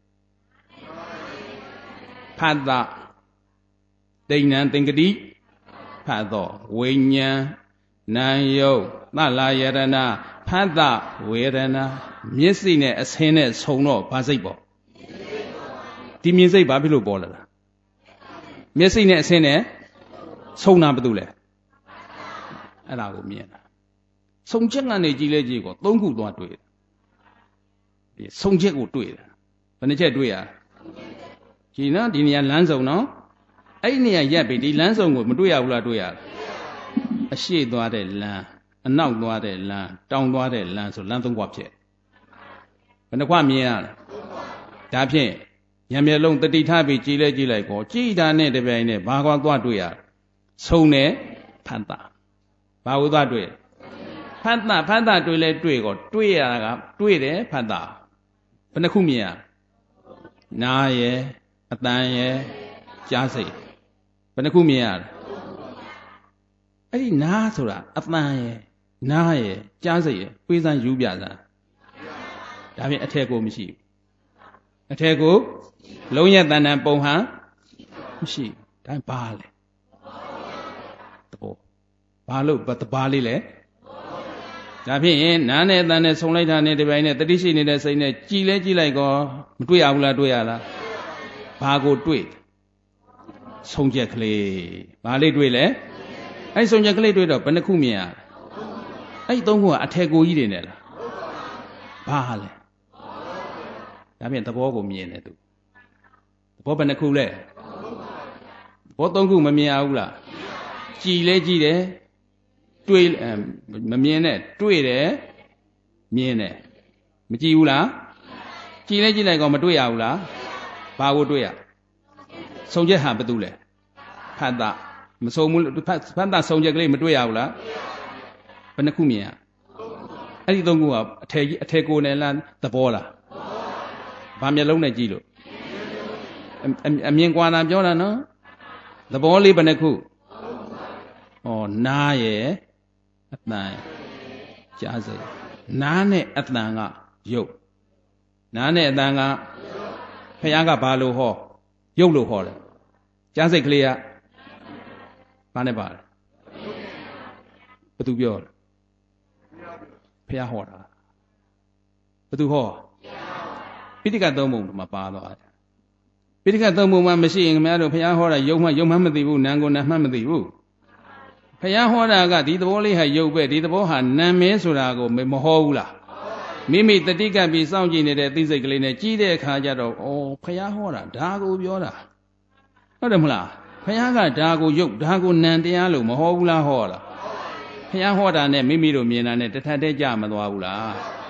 ဖတ်တာဒိဋ္ဌံသင်္ကတိဖတ်တော့ဝိညာဉ်နာယုတ်သလာယရဏဖတ်တာဝေဒနာမျက်စိနဲ့အဆင်းနဲ့ဆုံတော့ဘာစိတ်ပေါ့ဒီမြင်စိတ်ဘာဖြစ်လို့ပေါ်လာတာမျက်စိနဲ့အဆင်းနဲ့ဆုံတာဘာလို့လဲအဲ့ဒါကိုမြင်တာဆုံချက်ကနေကြည့်လဲကြည့်ကောသုံးခုသွားတွေ့တယ်ဆုံချက်ကိုတွေ့တယ်ဘယ်နှချက်တွေ့ရကြည်နော်ဒီနေရာလမ်းစုံနော်အဲ့ဒီနေရာရက်ပြီဒီလမ်းစုံကိုမတွေ့ရဘူးလားတွေ့ရလားအရှိသွားတဲ့လမ်းအနောက်သွားတဲ့လမ်းတောင်သွားတဲ့လမ်းဆိုလမ်းသုံးခွဖြစ်ဘယ်နှခွမြင်ရလဲဒါဖြင့်ညံမျက်လုံးတတိထားပြီးကြည်လဲကြည့်လိုက်ကောကြည်တာနဲ့တပြိုင်နဲ့ဘာကွာသွားတွေ့ရဆုံနဲ့ဖတ်တာဘာကိုသွားတွေ့ဖတ်တာဖတ်တာတွေ့လဲတွေ့ကောတွေ့ရတာကတွေ့တယ်ဖတ်တာဘယ်နှခုမြင်ရနားရဲ့အတန်ရဲ့ကြားစိတ်ဘယ်နှခုမြင်ရလဲအဲ့ဒီနားဆိုတာအတန်ရဲ့နားရဲ့ကြားစိတ်ရဲ့ပေးစမ်းယူပြစမ်းဒါဖြင့်အထက်ကိုမရှိဘူးအထက်ကိုလုံးရတန်တန်ပုံဟန်မရှိဒါဘာလဲတဘောဘာလို့ဘာလေးလဲဒါဖြင့်နားနဲ့အတန်နဲ့ဆုံလိုက်တာနဲ့ဒီပိုင်းနဲ့တတိရှိနေတဲ့စိတ်နဲ့ကြည်လဲကြည်လိုက်ကောမတွေ့ရဘူးလားတွေ့ရလားဘာကိုတွေ့ဆုံချက်ကလေးဘာလေးတွေ့လဲအဲ့ဆုံချက်ကလေးတွေ့တော့ဘယ်နှခုမြင်ရအဲ့သုံးခုကအထက်ကိုကြီးတွေနဲ့လားဘာလဲဒါဖြင့်သဘောကိုမြင်တယ်သူသဘောဘယ်နှခုလဲသဘောသုံးခုမမြင်ရဘူးလားကြည်လဲကြည်တယ်တွေ့မမြင်နဲ့တွေ့တယ်မြင်တယ်မကြည့်ဘူးလားကြည်လဲကြည့်လိုက်ကောမတွေ့ရဘူးလားဘာကိုတွေ့ရဆုံချက်ဟာဘာတူလဲဖတ်တာမဆုံဘူးဖတ်ဖတ်တာဆုံချက်ကလေးမတွေ့ရဘူးလားဘယ်နှခုမြင်ရအဲ့ဒီသုံးခုကအထယ်ကြီးအထယ်ကိုနဲ့လားသဘောလားဘာမျက်လုံးနဲ့ကြည့်လို့အမြင်ကွာတာပြောတာနော်သဘောလေးဘယ်နှခုဩနားရဲ့အတန်ကြားစိတ်နားနဲ့အတန်ကရုပ်နားနဲ့အတန်ကဖခင်ကဘာလို့ဟောရုပ်လို့ဟောတယ်ကြားစိတ်ကလေးကဘာနဲ့ပါလဲဘသူပြောလဲဖခင်ဟောတာဘသူဟောပိဋကသုံးပုံမှာပါသွားတယ်ပိဋကသုံးပုံမှာမရှိရင်ခင်ဗျားတို့ဖခင်ဟောတာရုပ်မှရုပ်မှမသိဘူးနာမ်ကိုနာမ်မှမသိဘူးဖခင်ဟောတာကဒီသဘောလေးဟာရုပ်ပဲဒီသဘောဟာနာမ်မဲဆိုတာကိုမဟောဘူးလားမိမိတတိကပ်ပြီးစောင့်ကြည့်နေတဲ့သိစိတ်ကလေးနဲ့ကြီးတဲ့အခါကျတော့ဩဖခင်ဟောတာဒါကိုပြောတာဟုတ်တယ်မလားဖခင်ကဒါကိုရုပ်ဒါကိုနာမ်တရားလို့မဟောဘူးလားဟောလားဖခင်ဟောတာနဲ့မိမိတို့မြင်တာနဲ့တထက်တည်းကြမသွားဘူးလား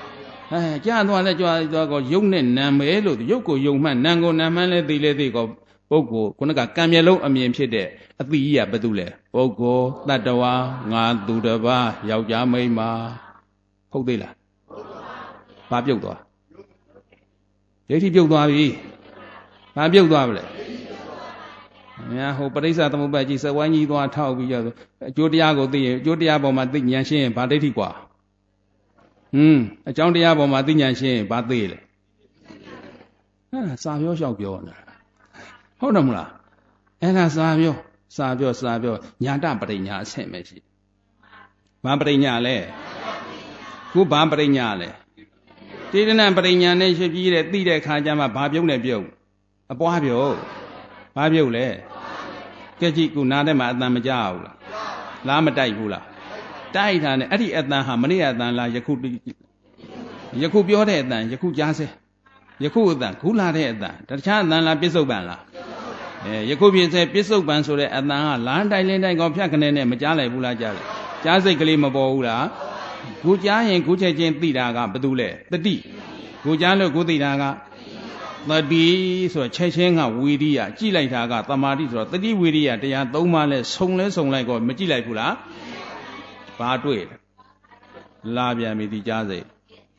အဲကြာသွားလဲကြွားသွားကောယုတ်နဲ့နာမဲလို့ယုတ်ကိုယုံမှန်နာကိုနာမှန်လဲသိလဲသိကောပုဂ္ဂိုလ်ခုနကကံမျက်လုံးအမြင်ဖြစ်တဲ့အတိကြီးကဘာတူလဲပုဂ္ဂိုလ်တတ္တဝါငါသူတစ်ပါးယောက်ျားမိန်းမဟုတ်သေးလားဘာပြုတ်သွားဒိဋ္ဌိပြုတ်သွားပြီဘာပြုတ်သွားပြီလဲများဟိုပရိစ္ဆသမုပ္ပါဒ်ကြီးစဝိုင်းကြီးသွားထောက်ပြီးတော့အကျိုးတရားကိုသိရင်အကျိုးတရားပေါ်မှာသိဉာဏ်ရှင်းရင်ဘာဒိဋ္ဌိกว่าဟွန်းအကြောင်းတရားပေါ်မှာသိဉာဏ်ရှင်းရင်ဘာသိလဲအဲ့ဒါစာပြောလျှောက်ပြောနေတာဟုတ်တယ်မလားအဲ့ဒါစာပြောစာပြောစာပြောညာတပရိညာအဆင့်ပဲရှိဘာပရိညာလဲခုဘာပရိညာလဲတေရဏပရိညာနဲ့ရှိပြီးတဲ့သိတဲ့ခါကျမှဘာပြုံးနေပြုံးအပွားပြုံးဘာပြုတ်လဲကြက်ကြည့်ခုနားထဲမှာအတန်မကြောက်ဘူးလားလားမတိုက်ဘူးလားတိုက်တာနဲ့အဲ့ဒီအတန်ဟာမနေ့အတန်လားယခုယခုပြောတဲ့အတန်ယခုကြားစေယခုအတန်ခုလာတဲ့အတန်တခြားအတန်လားပြစ္ဆုတ်ပံလားအဲယခုပြည့်စေပြစ္ဆုတ်ပံဆိုတဲ့အတန်ဟာလမ်းတိုက်လင်းတိုက်ကောဖြတ်ခနဲ့နဲ့မကြားလိုက်ဘူးလားကြားလိုက်ကြားစိတ်ကလေးမပေါ်ဘူးလားခုကြားရင်ခုချက်ချင်းသိတာကဘာတူလဲတတိခုကြားလို့ခုသိတာကတတိဆိုတော့ချက်ချင်းကဝီရိယကြည့်လိုက်တာကသမာဓိဆိုတော့တတိဝီရိယတရားသုံးပါးလဲဆုံလဲဆုံလိုက်ကောမကြည့်လိုက်ဘူးလားဘာတွေ့လာပြန်ပြီဒီကြားစိတ်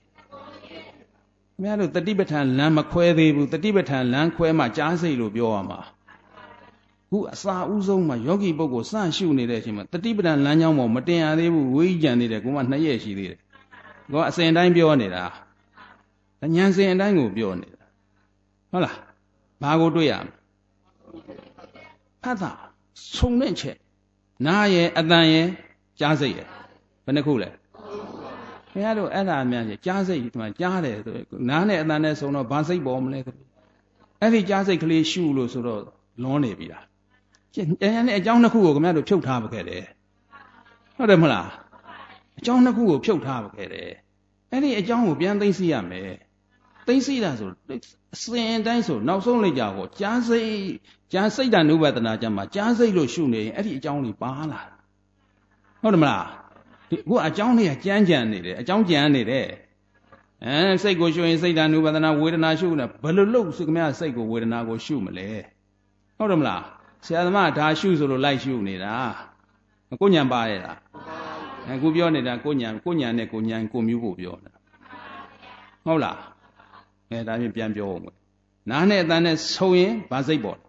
မင်းတို့တတိပဋ္ဌာန်လမ်းမခွဲသေးဘူးတတိပဋ္ဌာန်လမ်းခွဲမှကြားစိတ်လို့ပြောရမှာခုအစာဥဆုံးမှာယောဂီပုဂ္ဂိုလ်စရှုနေတဲ့အချိန်မှာတတိပဋ္ဌာန်လမ်းကြောင်းပေါ်မတင်ရသေးဘူးဝိကြံနေတယ်ကိုမှနှစ်ရက်ရှိသေးတယ်ကောအစဉ်တိုင်းပြောနေတာဉာဏ်စဉ်အတိုင်းကိုပြောနေတာဟုတ်လားဘာကိုတွေ့ရမလဲဖတ်တာဆုံတဲ့ချက်နားရဲ့အတန်ရဲ့ကြားစိတ်ရဲ့ဘယ်နှခုလဲခင်ဗျားတို့အဲ့ဒါများကြီးကြားစိတ်ဒီမှာကြားတယ်ဆိုနားနဲ့အတန်နဲ့ဆုံတော့ဘာစိတ်ပေါ်မလဲအဲ့ဒီကြားစိတ်ကလေးရှုလို့ဆိုတော့လွန်နေပြီလားကျန်တဲ့နဲ့အကြောင်းနှစ်ခုကိုခင်ဗျားတို့ဖြုတ်ထားပါခဲ့တယ်ဟုတ်တယ်မလားအကြောင်းနှစ်ခုကိုဖြုတ်ထားပါခဲ့တယ်အဲ့ဒီအကြောင်းကိုပြန်သိသိရမယ်သိသိတာဆိုအစဉ်တိုင်းဆိုနောက်ဆုံးလိုက်ကြတော့ကြားစိတ်ကြားစိတ်တ ानु ပဒနာကြမှာကြားစိတ်လို့ရှုနေရင်အဲ့ဒီအကြောင်းကြီးပါလာဟုတ်တယ်မလားဒီခုအကြောင်းတွေကကြမ်းကြံနေတယ်အကြောင်းကြံနေတယ်အဲစိတ်ကိုရှုရင်စိတ်တ ानु ပဒနာဝေဒနာရှုနေဘယ်လိုလုပ်ဆိုခင်ဗျာစိတ်ကိုဝေဒနာကိုရှုမလဲဟုတ်တယ်မလားဆရာသမားဒါရှုဆိုလို့လိုက်ရှုနေတာကိုညံပါရဲ့လားအခုပြောနေတာကိုညံကိုညံနဲ့ကိုညံကိုမျိုးကိုပြောနေတာဟုတ်လားအဲဒါပြင်ပြန်ပြောအောင်နားနဲ့အတန်နဲ့ဆုံရင်ဘာစိတ်ပေါ်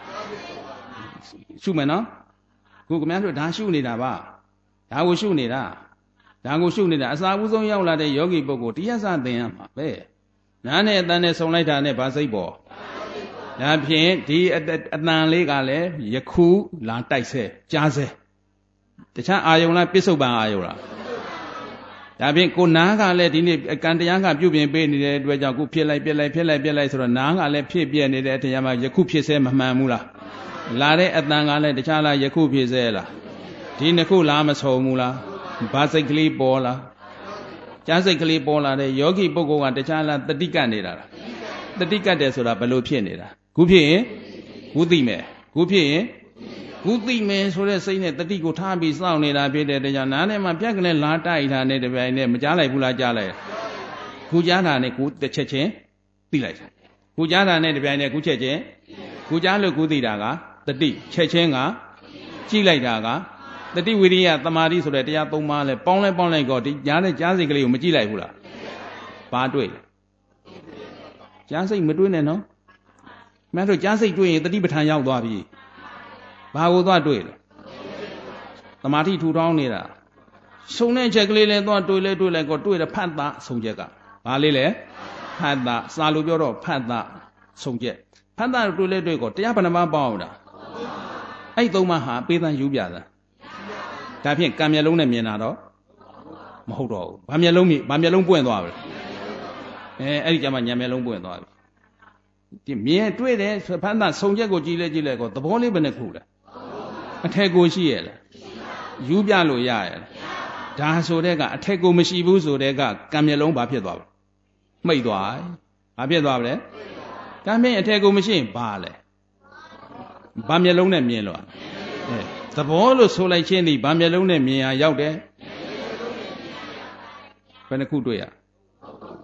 ရှုမယ်နော်ခုခင်ဗျားတို့ဒါရှုနေတာပါဒါကိုရှုနေတာဒါကိုရှုနေတာအစာဥဆုံးရောက်လာတဲ့ယောဂီပုဂ္ဂိုလ်တရားစသင်ရမှာပဲနားနဲ့အတန်နဲ့ဆုံလိုက်တာနဲ့ဘာစိတ်ပေါ်ဒါဖြင့်ဒီအတန်လေးကလည်းယခုလာတိုက်ဆဲကြားဆဲတခြားအာယုံလားပစ္စုပန်အာယုံလားဒါဖြင့်ကိုနားကလည်းဒီနေ့ကံတရားကပြုပြင်ပေးနေတဲ့အတွက်ကြောင့်ခုဖြစ်လိုက်ပြက်လိုက်ဖြစ်လိုက်ပြက်လိုက်ဆိုတော့နားကလည်းဖြစ်ပြက်နေတဲ့အတရားမှာယခုဖြစ်ဆဲမမှန်ဘူးလားလာတဲ့အတန်ကလည်းတခြားလားယခုဖြစ်ဆဲလားဒီနှစ်ခုလားမဆုံဘူးလားဘာစိတ်ကလေးပေါ်လားကြားစိတ်ကလေးပေါ်လာတဲ့ယောဂီပုဂ္ဂိုလ်ကတခြားလားတတိကတ်နေတာလားတတိကတ်တယ်ဆိုတာဘယ်လိုဖြစ်နေတာခုဖြစ်ရင်ခုသိမယ်ခုဖြစ်ရင်ခုသိမယ်ဆိုတဲ့စိတ်နဲ့တတိကိုထားပြီးစောင့်နေတာဖြစ်တဲ့တရားနားထဲမှာပြက်ကလေးလာတိုက်တာနဲ့တပြိုင်နဲ့မကြားလိုက်ဘူးလားကြားလိုက်ခုကြားတာနဲ့ခုတစ်ချက်ချင်းသိလိုက်တာခုကြားတာနဲ့တပြိုင်နဲ့ခုချက်ချင်းခုကြားလို့ခုသိတာကတတိချက်ချင်းကကြည့်လိုက်တာကတတိဝိရိယသမာဓိဆိုတဲ့တရားသုံးပါးလဲပေါင်းလဲပေါင်းလိုက်တော့ဒီကြားတဲ့ကြားစိတ်ကလေးကိုမကြည့်လိုက်ဘူးလားဘာတွေ့ကြားစိတ်မတွေ့နဲ့နော်မင်းတို့ကြားစိတ်တွေ့ရင်တတိပဋ္ဌာန်ရောက်သွားပြီဘာကိုသွားတွေ့လဲသမာဓိထူထောင်းနေတာဆုံတဲ့ချက်ကလေးလဲသွားတွေ့လဲတွေ့လဲကောတွေ့တယ်ဖတ်တာဆုံချက်ကဘာလေးလဲဖတ်တာစာလို့ပြောတော့ဖတ်တာဆုံချက်ဖတ်တာတွေ့လဲတွေ့ကောတရားဘယ်နှပါးပေါင်းတာအဲ့သုံးပါးဟာပေးသန်းယူပြတာဒါဖြင့်ကံမျက်လုံးနဲ့မြင်တာတော့မဟုတ်တော့ဘူးဘာမျက်လုံးမြင်ဘာမျက်လုံးပွင့်သွားပြီအဲအဲ့ဒီကျမှညာမျက်လုံးပွင့်သွားပြီဒီမြင်တွေ့တယ်ဖတ်တာဆုံချက်ကိုကြည့်လဲကြည့်လဲကောသဘောလေးဘယ်နှခုလဲအထက်ကိုရှိရဲ့လားယူပြလို့ရရဲ့လားဒါဆိုတဲ့ကအထက်ကိုမရှိဘူးဆိုတဲ့ကကံမျက်လုံးဘာဖြစ်သွားလဲမှိတ်သွားဘာဖြစ်သွားလဲကံမျက်အထက်ကိုမရှိရင်ဘာလဲဘာမျက်လုံးနဲ့မြင်လို့အဲသဘောလို့ဆိုလိုက်ချင်းဒီဘာမျက်လုံးနဲ့မြင်ရရောက်တယ်ဘယ်နှခုတွေ့ရဟ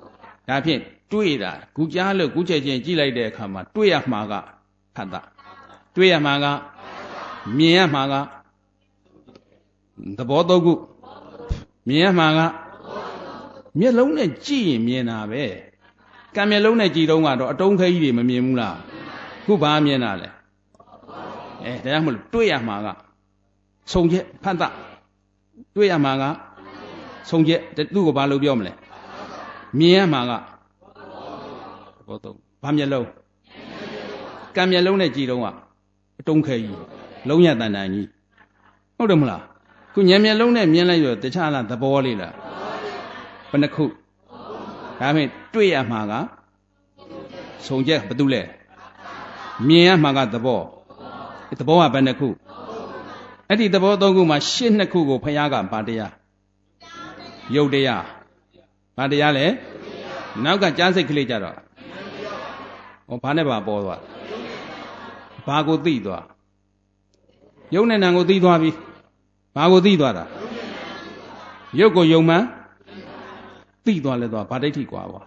ဒါဖြင့်တွေ့တာခုကြားလို့ခုချက်ချင်းကြည့်လိုက်တဲ့အခါမှာတွေ့ရမှာကဖတ်တာတွေ့ရမှာကမြင်ရမှာကသဘောသုံးခုမြင်ရမှာကမျက်လုံးနဲ့ကြည့်ရင်မြင်တာပဲကံမျက်လုံးနဲ့ကြည့်တော့ကတော့အတုံးခဲကြီးတွေမမြင်ဘူးလားခုဘာမြင်တာလဲအဲဒါကြောင့်မလို့တွေ့ရမှာကဆုံချက်ဖတ်တာတွေ့ရမှာကဆုံချက်သူ့ကိုဘာလို့ပြောမလဲမြင်ရမှာကဘောတော့ဘာမျက်လုံးကံမျက်လုံးနဲ့ကြည့်တော့ကအတုံးခဲကြီးလုံးရတန်တန်ကြီးဟုတ်တယ်မလားခုဉာဏ်မျက်လုံးနဲ့မြင်လိုက်တော့တခြားလားသဘောလေးလားဘယ်နှခုဒါမှတွေ့ရမှာကဆုံချက်ဘာတူလဲမြင်ရမှာကသဘောသဘောကဘယ်နှခုအဲ့ဒီသဘောသုံးခုမှာရှစ်နှစ်ခုကိုဖျားကပါတရားယုတ်တရားဘာတရားလဲနောက်ကကြားစိတ်ကလေးကြတော့ဟောဘာနဲ့ပါပေါ်သွားဘာကိုသိသွားယုတ်နဲ့နံကိုသိသွားပြီဘာကိုသိသွားတာယုတ်ကိုယုံမှန်းသိသွားလဲသွားဘာဒိဋ္ဌိကွာပါ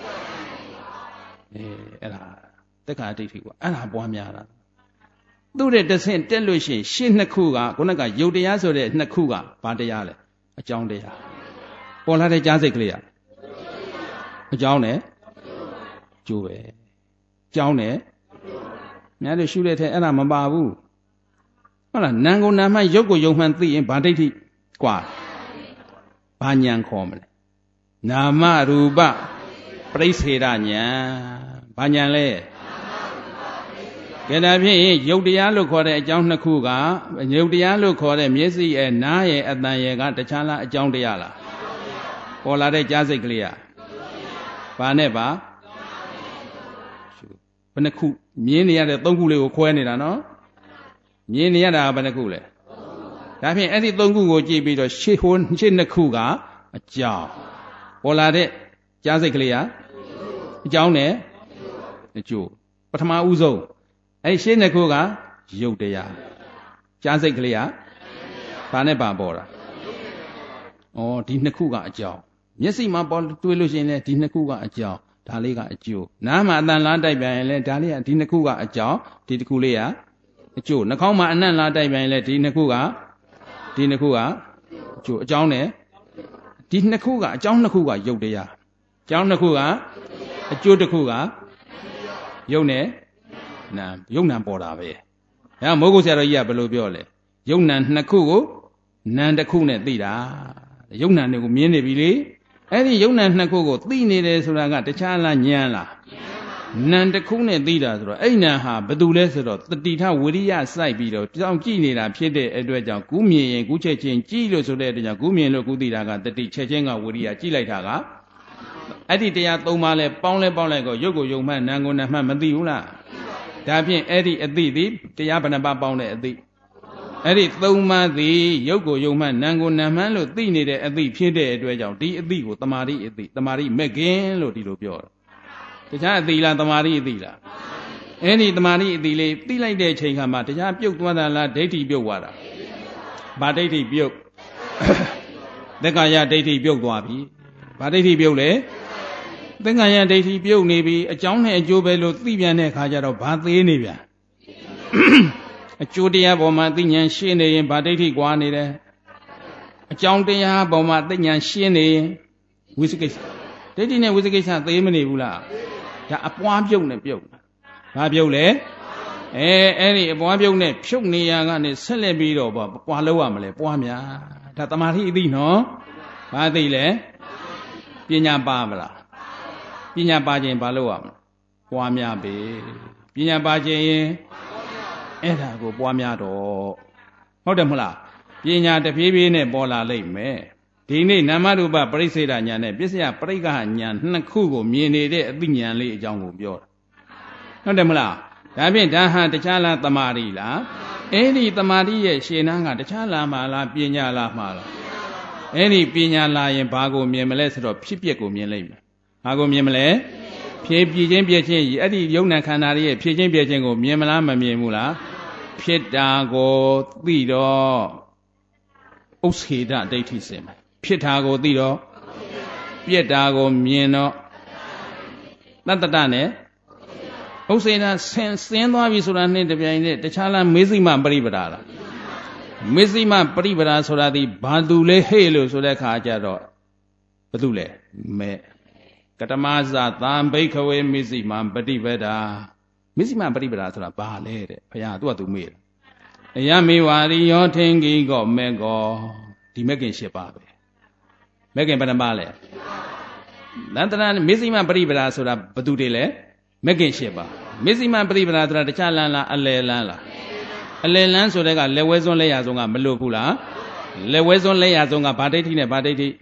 အဲအဲ့ဒါတက္ကရာဒိဋ္ဌိကွာအဲ့ဒါပွားများတာသူ့ရဲ့တဆင့်တက်လို့ရှိရင်ရှင်းနှစ်ခုကခုနကယုတ်တရားဆိုတဲ့နှစ်ခုကဘာတရားလဲအကြောင်းတရားပေါ်လာတဲ့ကြားစိတ်ကလေးကအကြောင်းနဲ့ကျိုးပဲအကြောင်းနဲ့များလို့ရှုတဲ့ထဲအဲ့ဒါမပါဘူးဟုတ်လားနာမ်ကိုနာမ်မှယုတ်ကိုယုံမှန်သိရင်ဘာဒိဋ္ဌိကွာဘာဉာဏ်ခေါ်မလဲနာမရူပပရိစ္ဆေဒဉာဏ်ဘာဉာဏ်လဲကဲဒါဖြင့်ယုတ်တရားလို့ခေါ်တဲ့အကြောင်းနှစ်ခုကယုတ်တရားလို့ခေါ်တဲ့မျက်စိရဲ့နားရဲ့အသံရဲ့ကတခြားလားအကြောင်းတရားလားပေါ်လာတဲ့ကြားစိတ်ကလေးကဘာနဲ့ပါဘယ်နှခုမြင်နေရတဲ့သုံးခုလေးကိုခွဲနေတာနော်မြင်နေရတာဘယ်နှခုလဲဒါဖြင့်အဲ့ဒီသုံးခုကိုကြည့်ပြီးတော့ရှေ့ဟိုရှေ့နှစ်ခုကအကြောင်းပေါ်လာတဲ့ကြားစိတ်ကလေးကအကြောင်းနဲ့အကျိုးပထမဦးဆုံးအဲ့ဒီရှေ့နှစ်ခုကယုတ်တရားကြားစိတ်ကလေးကဘာနဲ့ပါပေါ်တာဩဒီနှစ်ခုကအကြောင်းမျက်စိမှာပေါ်တွေ့လို့ရှိရင်လည်းဒီနှစ်ခုကအကြောင်းဒါလေးကအကျိုးနားမှာအတန်လားတိုက်ပြန်ရင်လည်းဒါလေးကဒီနှစ်ခုကအကြောင်းဒီတစ်ခုလေးကအကျိုးနှာခေါင်းမှာအနံ့လားတိုက်ပြန်ရင်လည်းဒီနှစ်ခုကဒီနှစ်ခုကအကျိုးအကြောင်းနဲ့ဒီနှစ်ခုကအကြောင်းနှစ်ခုကယုတ်တရားအကြောင်းနှစ်ခုကအကျိုးတစ်ခုကယုတ်နဲ့နာယုတ်နာပေါ်တာပဲအဲမိုးကုတ်ဆရာတော်ကြီးကဘယ်လိုပြောလဲယုတ်နာနှစ်ခုကိုနာတစ်ခုနဲ့သိတာယုတ်နာတွေကိုမြင်နေပြီလေအဲ့ဒီယုတ်နာနှစ်ခုကိုသိနေတယ်ဆိုတာကတခြားလားဉာဏ်လားနာတစ်ခုနဲ့သိတာဆိုတော့အဲ့နာဟာဘယ်သူလဲဆိုတော့တတိထဝိရိယစိုက်ပြီးတော့ကြောင်ကြည့်နေတာဖြစ်တဲ့အတွက်ကြောင့်ကူးမြင်ရင်ကူးချက်ချင်းကြည့်လို့ဆိုတဲ့အတွက်ကြောင့်ကူးမြင်လို့ကူးသိတာကတတိချက်ချင်းကဝိရိယကြည့်လိုက်တာကအဲ့ဒီတရားသုံးပါးလဲပေါင်းလဲပေါင်းလိုက်ကိုရုပ်ကိုယုံမှန်နာကိုနာမှန်မသိဘူးလားဒါဖြင့်အဲ့ဒီအသိသည်တရားဘယ်နှပါးပေါင်းတဲ့အသိအဲ့ဒီသုံးပါးသည်ရုပ်ကိုယုံမှန်နာကိုနာမှန်လို့သိနေတဲ့အသိဖြစ်တဲ့အတွက်ကြောင့်ဒီအသိကိုတမာရိအသိတမာရိမဲ့ခင်လို့ဒီလိုပြောတယ်တခြားအသိလားတမာရိအသိလားအဲ့ဒီတမာရိအသိလေးသိလိုက်တဲ့ချိန်ခါမှာတရားပြုတ်သွားတာလားဒိဋ္ဌိပြုတ်သွားတာဘာဒိဋ္ဌိပြုတ်သက္ကာယဒိဋ္ဌိပြုတ်သွားပြီဘာဒိဋ္ဌိပြုတ်လဲသက္ကာယဒိဋ္ဌိပြုတ်နေပြီအကြောင်းနဲ့အကျိုးပဲလို့သိပြန်တဲ့အခါကျတော့ဘာသေးနေပြန်အကျိုးတရားပေါ်မှာသိဉာဏ်ရှင်းနေရင်ဘာဒိဋ္ဌိကွာနေတယ်အကြောင်းတရားပေါ်မှာသိဉာဏ်ရှင်းနေရင်ဝိသိကိစ္စဒိဋ္ဌိနဲ့ဝိသိကိစ္စသေးမနေဘူးလားဒါအပွားပြုတ်နဲ့ပြုတ်ဘာပြုတ်လဲအဲအဲ့ဒီအပွားပြုတ်နဲ့ဖြုတ်နေရကနေဆက်လက်ပြီးတော့ပွားလို့ရမလဲပွားများဒါတမာတိအသိနော်ဘာသိလဲပညာပါမလားပညာပါခြင်းဘာလို့ရမလဲပွားများပြီပညာပါခြင်းရင်အဲ့ဒါကိုပွားများတော့ဟုတ်တယ်မဟုတ်လားပညာတဖြည်းဖြည်းနဲ့ပေါ်လာလိမ့်မယ်ဒီနေ့နာမရူပပရိစ္ဆေဒဉာဏ်နဲ့ပစ္စယပရိက္ခဉာဏ်နှစ်ခုကိုမြင်နေတဲ့အသိဉာဏ်လေးအကြောင်းကိုပြောတာဟုတ်တယ်မလားဒါဖြင့်ဒါဟာတခြားလားတမာတိလားအဲ့ဒီတမာတိရဲ့ရှင်းနှန်းကတခြားလားမှာလားပညာလားမှာလားအဲ့ဒီပညာလာရင်ဘာကိုမြင်မလဲဆိုတော့ဖြစ်ပျက်ကိုမြင်လိမ့်မယ်ဘာကိုမြင်မလဲဖြည့်ပြခြင်းပြခြင်းအဲ့ဒီယုံနာခန္ဓာရဲ့ဖြည့်ခြင်းပြခြင်းကိုမြင်မလားမမြင်ဘူးလားဖြစ်တာကိုသိတော့ဥစ္စေဒဒိဋ္ဌိစင်မယ်ဖြစ်တာကိုသိတော့ပြက်တာကိုမြင်တော့တတ္တတနဲ့ဥစ္စေတာဆင်းဆင်းသွားပြီဆိုတာနဲ့တပြိုင်နက်တခြားလားမေဇိမပရိပဒါလားမေဇိမပရိပဒါဆိုတာဒီဘာသူလဲဟဲ့လို့ဆိုတဲ့ခါကျတော့ဘာသူလဲမဲကတမဇာသံဘိခဝေမေဇိမပရိပဒါမေဇိမပရိပဒါဆိုတာဘာလဲတဲ့ဘုရားသူကသူမေးတယ်အယမေဝါရိယောထင်ကြီးကောမဲကောဒီမက်ကင်၈ပါးပဲမက်ကင်ဘယ်နှပါလဲနန္တနာမေဇိမပရိပဒါဆိုတာဘာသူတွေလဲမက်ကင်၈ပါးမေဇိမပရိပဒါဆိုတာတခြားလမ်းလားအလယ်လမ်းလားအလယ်လမ်းဆိုတဲ့ကလက်ဝဲစွန်းလက်ရဆုံးကမလွတ်ဘူးလားလက်ဝဲစွန်းလက်ရဆုံးကဗာဒိဋ္ဌိနဲ့ဗာဒိဋ္ဌိ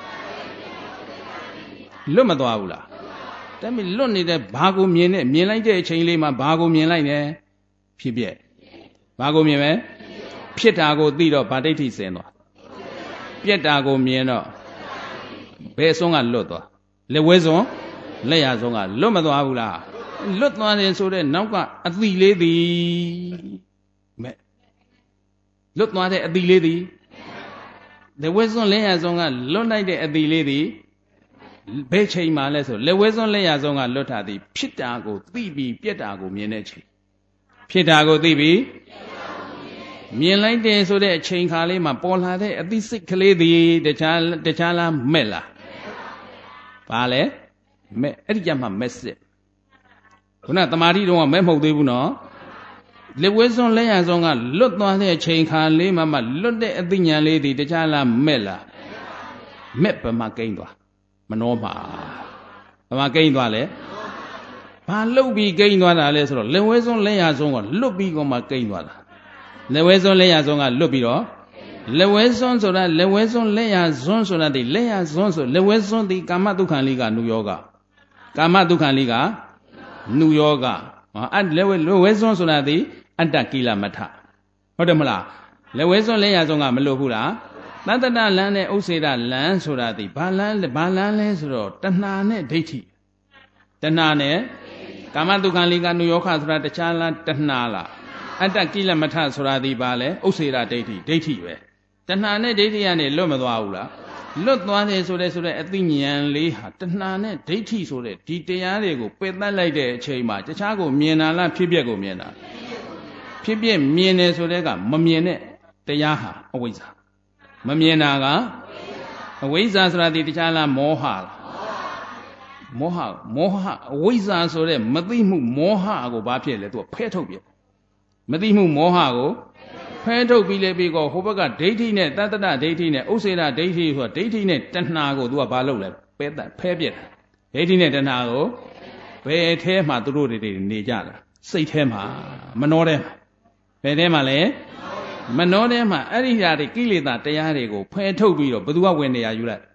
လွတ်မသွားဘူးလားတမ်းပြီးလွတ်နေတဲ့ဘာကိုမြင်နဲ့မြင်လိုက်တဲ့အချိန်လေးမှာဘာကိုမြင်လိုက်လဲဖြစ်ပြက်ဘာကိုမြင်မဲဖြစ်တာကိုသိတော့ဗာဒိဋ္ဌိစင်သွားပြက်တာကိုမြင်တော့ဘယ်ဆုံးကလွတ်သွားလက်ဝဲစွန်းလက်ရဆုံးကလွတ်မသွားဘူးလားလွတ်သွားတယ်ဆိုတဲ့နောက်ကအတိလေးသည်မဲ့လွတ်သွားတဲ့အတိလေးသည်လက်ဝဲစွန်းလက်ရဆုံးကလွတ်လိုက်တဲ့အတိလေးသည်ဘယ်ချိန်မှလဲဆိုလက်ဝဲစွန်းလက်ရဆုံးကလွတ်တာသည်ဖြစ်တာကိုသိပြီးပြက်တာကိုမြင်တဲ့ချိန်ဖြစ်တာကိုသိပြီးမြင်လိုက်တယ်ဆိုတဲ့အချိန်ခါလေးမှာပေါ်လာတဲ့အသိစိတ်ကလေးသည်တခြားတခြားလားမဲ့လားဘာလဲမဲ့အဲ့ဒီကြမှာမဲ့စစ်ခုနတမာတိတုန်းကမဲ့မဟုတ်သေးဘူးနော်လက်ဝဲစွန်းလက်ရစွန်းကလွတ်သွားတဲ့အချိန်ခါလေးမှမှလွတ်တဲ့အသိဉာဏ်လေးဒီတခြားလားမဲ့လားမဲ့ပမာကိန်းသွားမနှောမှာပမာကိန်းသွားလဲဘာလှုပ်ပြီးကိန်းသွားတာလဲဆိုတော့လက်ဝဲစွန်းလက်ရစွန်းကလွတ်ပြီးကောမှကိန်းသွားတာလက်ဝဲစွန်းလက်ရစွန်းကလွတ်ပြီးတော့လက်ဝဲစွန်းဆိုတာလက်ဝဲစွန်းလက်ရစွန်းဆိုတာဒီလက်ရစွန်းဆိုလက်ဝဲစွန်းဒီကာမဒုက္ခလေးကနုယောဂကာမဒုက္ခလေးကနုယောဂအဲ့လက်ဝဲလက်ဝဲစွန်းဆိုတာဒီအတ္တကိလမထဟုတ်တယ်မလားလက်ဝဲစွန်းလက်ရစွန်းကမလွတ်ဘူးလားတတ္တတလမ်းနဲ့ဥစ္စေတလမ်းဆိုတာဒီဘာလမ်းဘာလမ်းလဲဆိုတော့တဏှာနဲ့ဒိဋ္ဌိတဏှာနဲ့ကာမဒုက္ခလေးကနုယောဂဆိုတာတခြားလားတဏှာလားအတ္တကိလမထဆိုတာဒီပါလဲဥစ္စေတဒိဋ္ဌိဒိဋ္ဌိပဲတဏှာနဲ့ဒိဋ္ဌိကနေလွတ်မသွားဘူးလားလွတ်သွားတယ်ဆိုတဲ့ဆိုတဲ့အသိဉာဏ်လေးဟာတဏှာနဲ့ဒိဋ္ဌိဆိုတဲ့ဒီတရားတွေကိုပယ်တတ်လိုက်တဲ့အချိန်မှာတခြားကိုမြင်တာလားဖြစ်ပျက်ကိုမြင်တာဖြစ်ပျက်မြင်တယ်ဆိုတဲ့ကမမြင်တဲ့တရားဟာအဝိဇ္ဇာမမြင်တာကအဝိဇ္ဇာဆိုတာဒီတခြားလားမောဟလားမောဟမောဟအဝိဇ္ဇာဆိုတဲ့မသိမှုမောဟကိုဘာဖြစ်လဲသူကဖဲထုတ်ပြမသိမှုမောဟကိုဖဲထုတ်ပြီးလေပြီးကောဟိုဘက်ကဒိဋ္ဌိနဲ့တတ္တတဒိဋ္ဌိနဲ့ဥစ္စေတဒိဋ္ဌိဆိုတော့ဒိဋ္ဌိနဲ့တဏှာကိုသူကဘာလုပ်လဲပဲတဖဲပြက်ဒိဋ္ဌိနဲ့တဏှာကိုဘယ်ထဲမှာသူတို့တွေနေကြတာစိတ်ထဲမှာမနှောထဲမှာဘယ်ထဲမှာလဲမနှောထဲမှာအဲ့ဒီဟာတွေကိလေသာတရားတွေကိုဖဲထုတ်ပြီးတော့ဘယ်သူကဝင်နေရယူလိုက်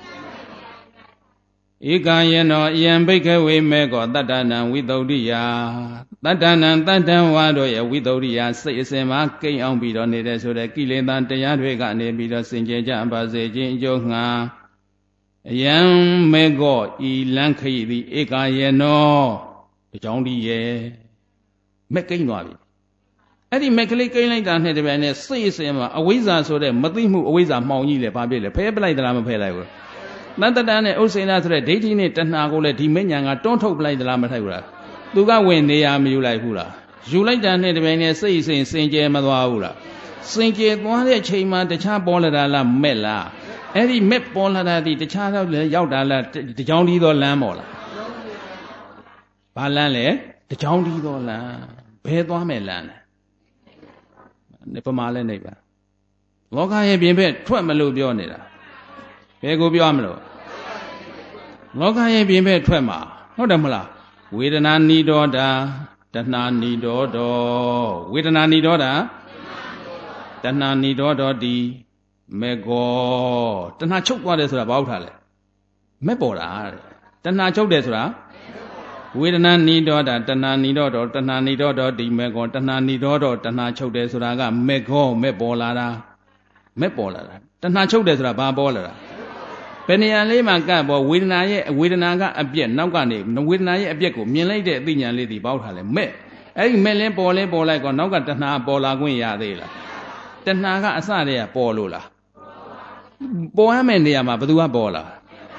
ဧကံယေနောယံဘိက္ခဝေမေကောတတ္တနံဝိသုဒ္ဓိယတတ္တနံတတ္တံဝါတို့ရဲ့ဝိသုဒ္ဓိယစိတ်အစဉ်မှာကိန်းအောင်ပြီးတော့နေတဲ့ဆိုတဲ့ကိလေသာတရားတွေကနေပြီးတော့စင်ကြယ်ကြပါစေခြင်းအကျိုးငှာအယံမေကောဤလန်းခရီသည်ဧကံယေနောအကြောင်းဒီရဲ့မက်ကိန်းသွားပြီအဲ့ဒီမက်ကလေးကိန်းလိုက်တာနဲ့တပြိုင်နက်စိတ်အစဉ်မှာအဝိဇ္ဇာဆိုတဲ့မသိမှုအဝိဇ္ဇာမှောင်ကြီးလေဘာဖြစ်လဲဖဲပလိုက်သလားမဖဲလိုက်ဘူးတတ္တတနဲ့ဥစ္စေနာဆိုတဲ့ဒိဋ္ဌိနဲ့တဏှာကိုလည်းဒီမဉ္ဇဏ်ကတွန်းထုတ်ပလိုက်သလားမထိုက်ဘူးလားသူကဝင်နေရမယူလိုက်ဘူးလားယူလိုက်တာနဲ့တပြိုင်နက်စိတ်အစဉ်စင်ကြယ်မသွားဘူးလားစင်ကြယ်သွားတဲ့ချိန်မှာတခြားပေါ်လာတာလားမက်လားအဲ့ဒီမက်ပေါ်လာတာဒီတခြားတော့လည်းရောက်တာလားတကြောင်ဒီသောလမ်းပေါ်လားဘာလမ်းလဲတကြောင်ဒီသောလမ်းဘယ်သွားမယ်လမ်းလဲနေပမာလဲနေပါလောကရဲ့ပြင်ဘက်ထွက်မလို့ပြောနေတာဘယ်ကိုပြောမလို့လောကရဲ့ပြင်ဘက်ထွက်မှာဟုတ်တယ်မလားဝေဒနာနိရောဓတဏှာနိရောဓဝေဒနာနိရောဓတဏှာနိရောဓတိမေကောတဏှာချုပ်သွားတယ်ဆိုတာဘာဟုတ်တာလဲမဲ့ပေါ်တာတဏှာချုပ်တယ်ဆိုတာဝေဒနာနိရောဓတဏှာနိရောဓတဏှာနိရောဓတိမေကောတဏှာနိရောဓတဏှာချုပ်တယ်ဆိုတာကမေကောမဲ့ပေါ်လာတာမဲ့ပေါ်လာတာတဏှာချုပ်တယ်ဆိုတာဘာပေါ်လာတာဘယ်နေရာလေးမှာကပ်ပေါ်ဝေဒနာရဲ့ဝေဒနာကအပြက်နောက်ကနေဝေဒနာရဲ့အပြက်ကိုမြင်လိုက်တဲ့အသိဉာဏ်လေးဒီပေါက်ထားလဲမဲ့အဲ့ဒီမဲ့လင်းပေါ်လင်းပေါ်လိုက်ကောနောက်ကတဏှာပေါ်လာခွင့်ရသေးလားတဏှာကအစတည်းကပေါ်လို့လားပေါ်ရမယ့်နေရာမှာဘယ်သူကပေါ်လာ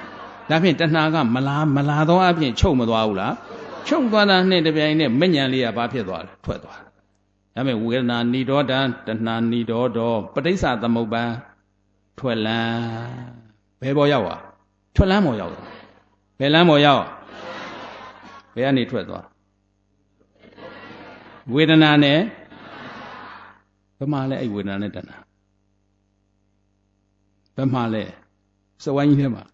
ဒါဖြင့်တဏှာကမလားမလားသောအဖြစ်ချုပ်မသွားဘူးလားချုပ်သွားတာနဲ့တပြိုင်နဲ့မဉဏ်လေးကဘာဖြစ်သွားလဲထွက်သွားတယ်ဒါပေမဲ့ဝေဒနာနိရောဓတဏှာနိရောဓပဋိစ္စသမုပ္ပါထွက်လန်းဘယ်ပေါ်ရောက်อ่ะထွက်လန်းပေါ်ရောက်ဘယ်လန်းပေါ်ရောက်ဘယ်ကနေထွက်သွားဝေဒနာနဲ့ဘယ်မှာလဲအဲ့ဝေဒနာနဲ့တဏှာဘယ်မှာလဲစဝိုင်းကြီးထဲမှာ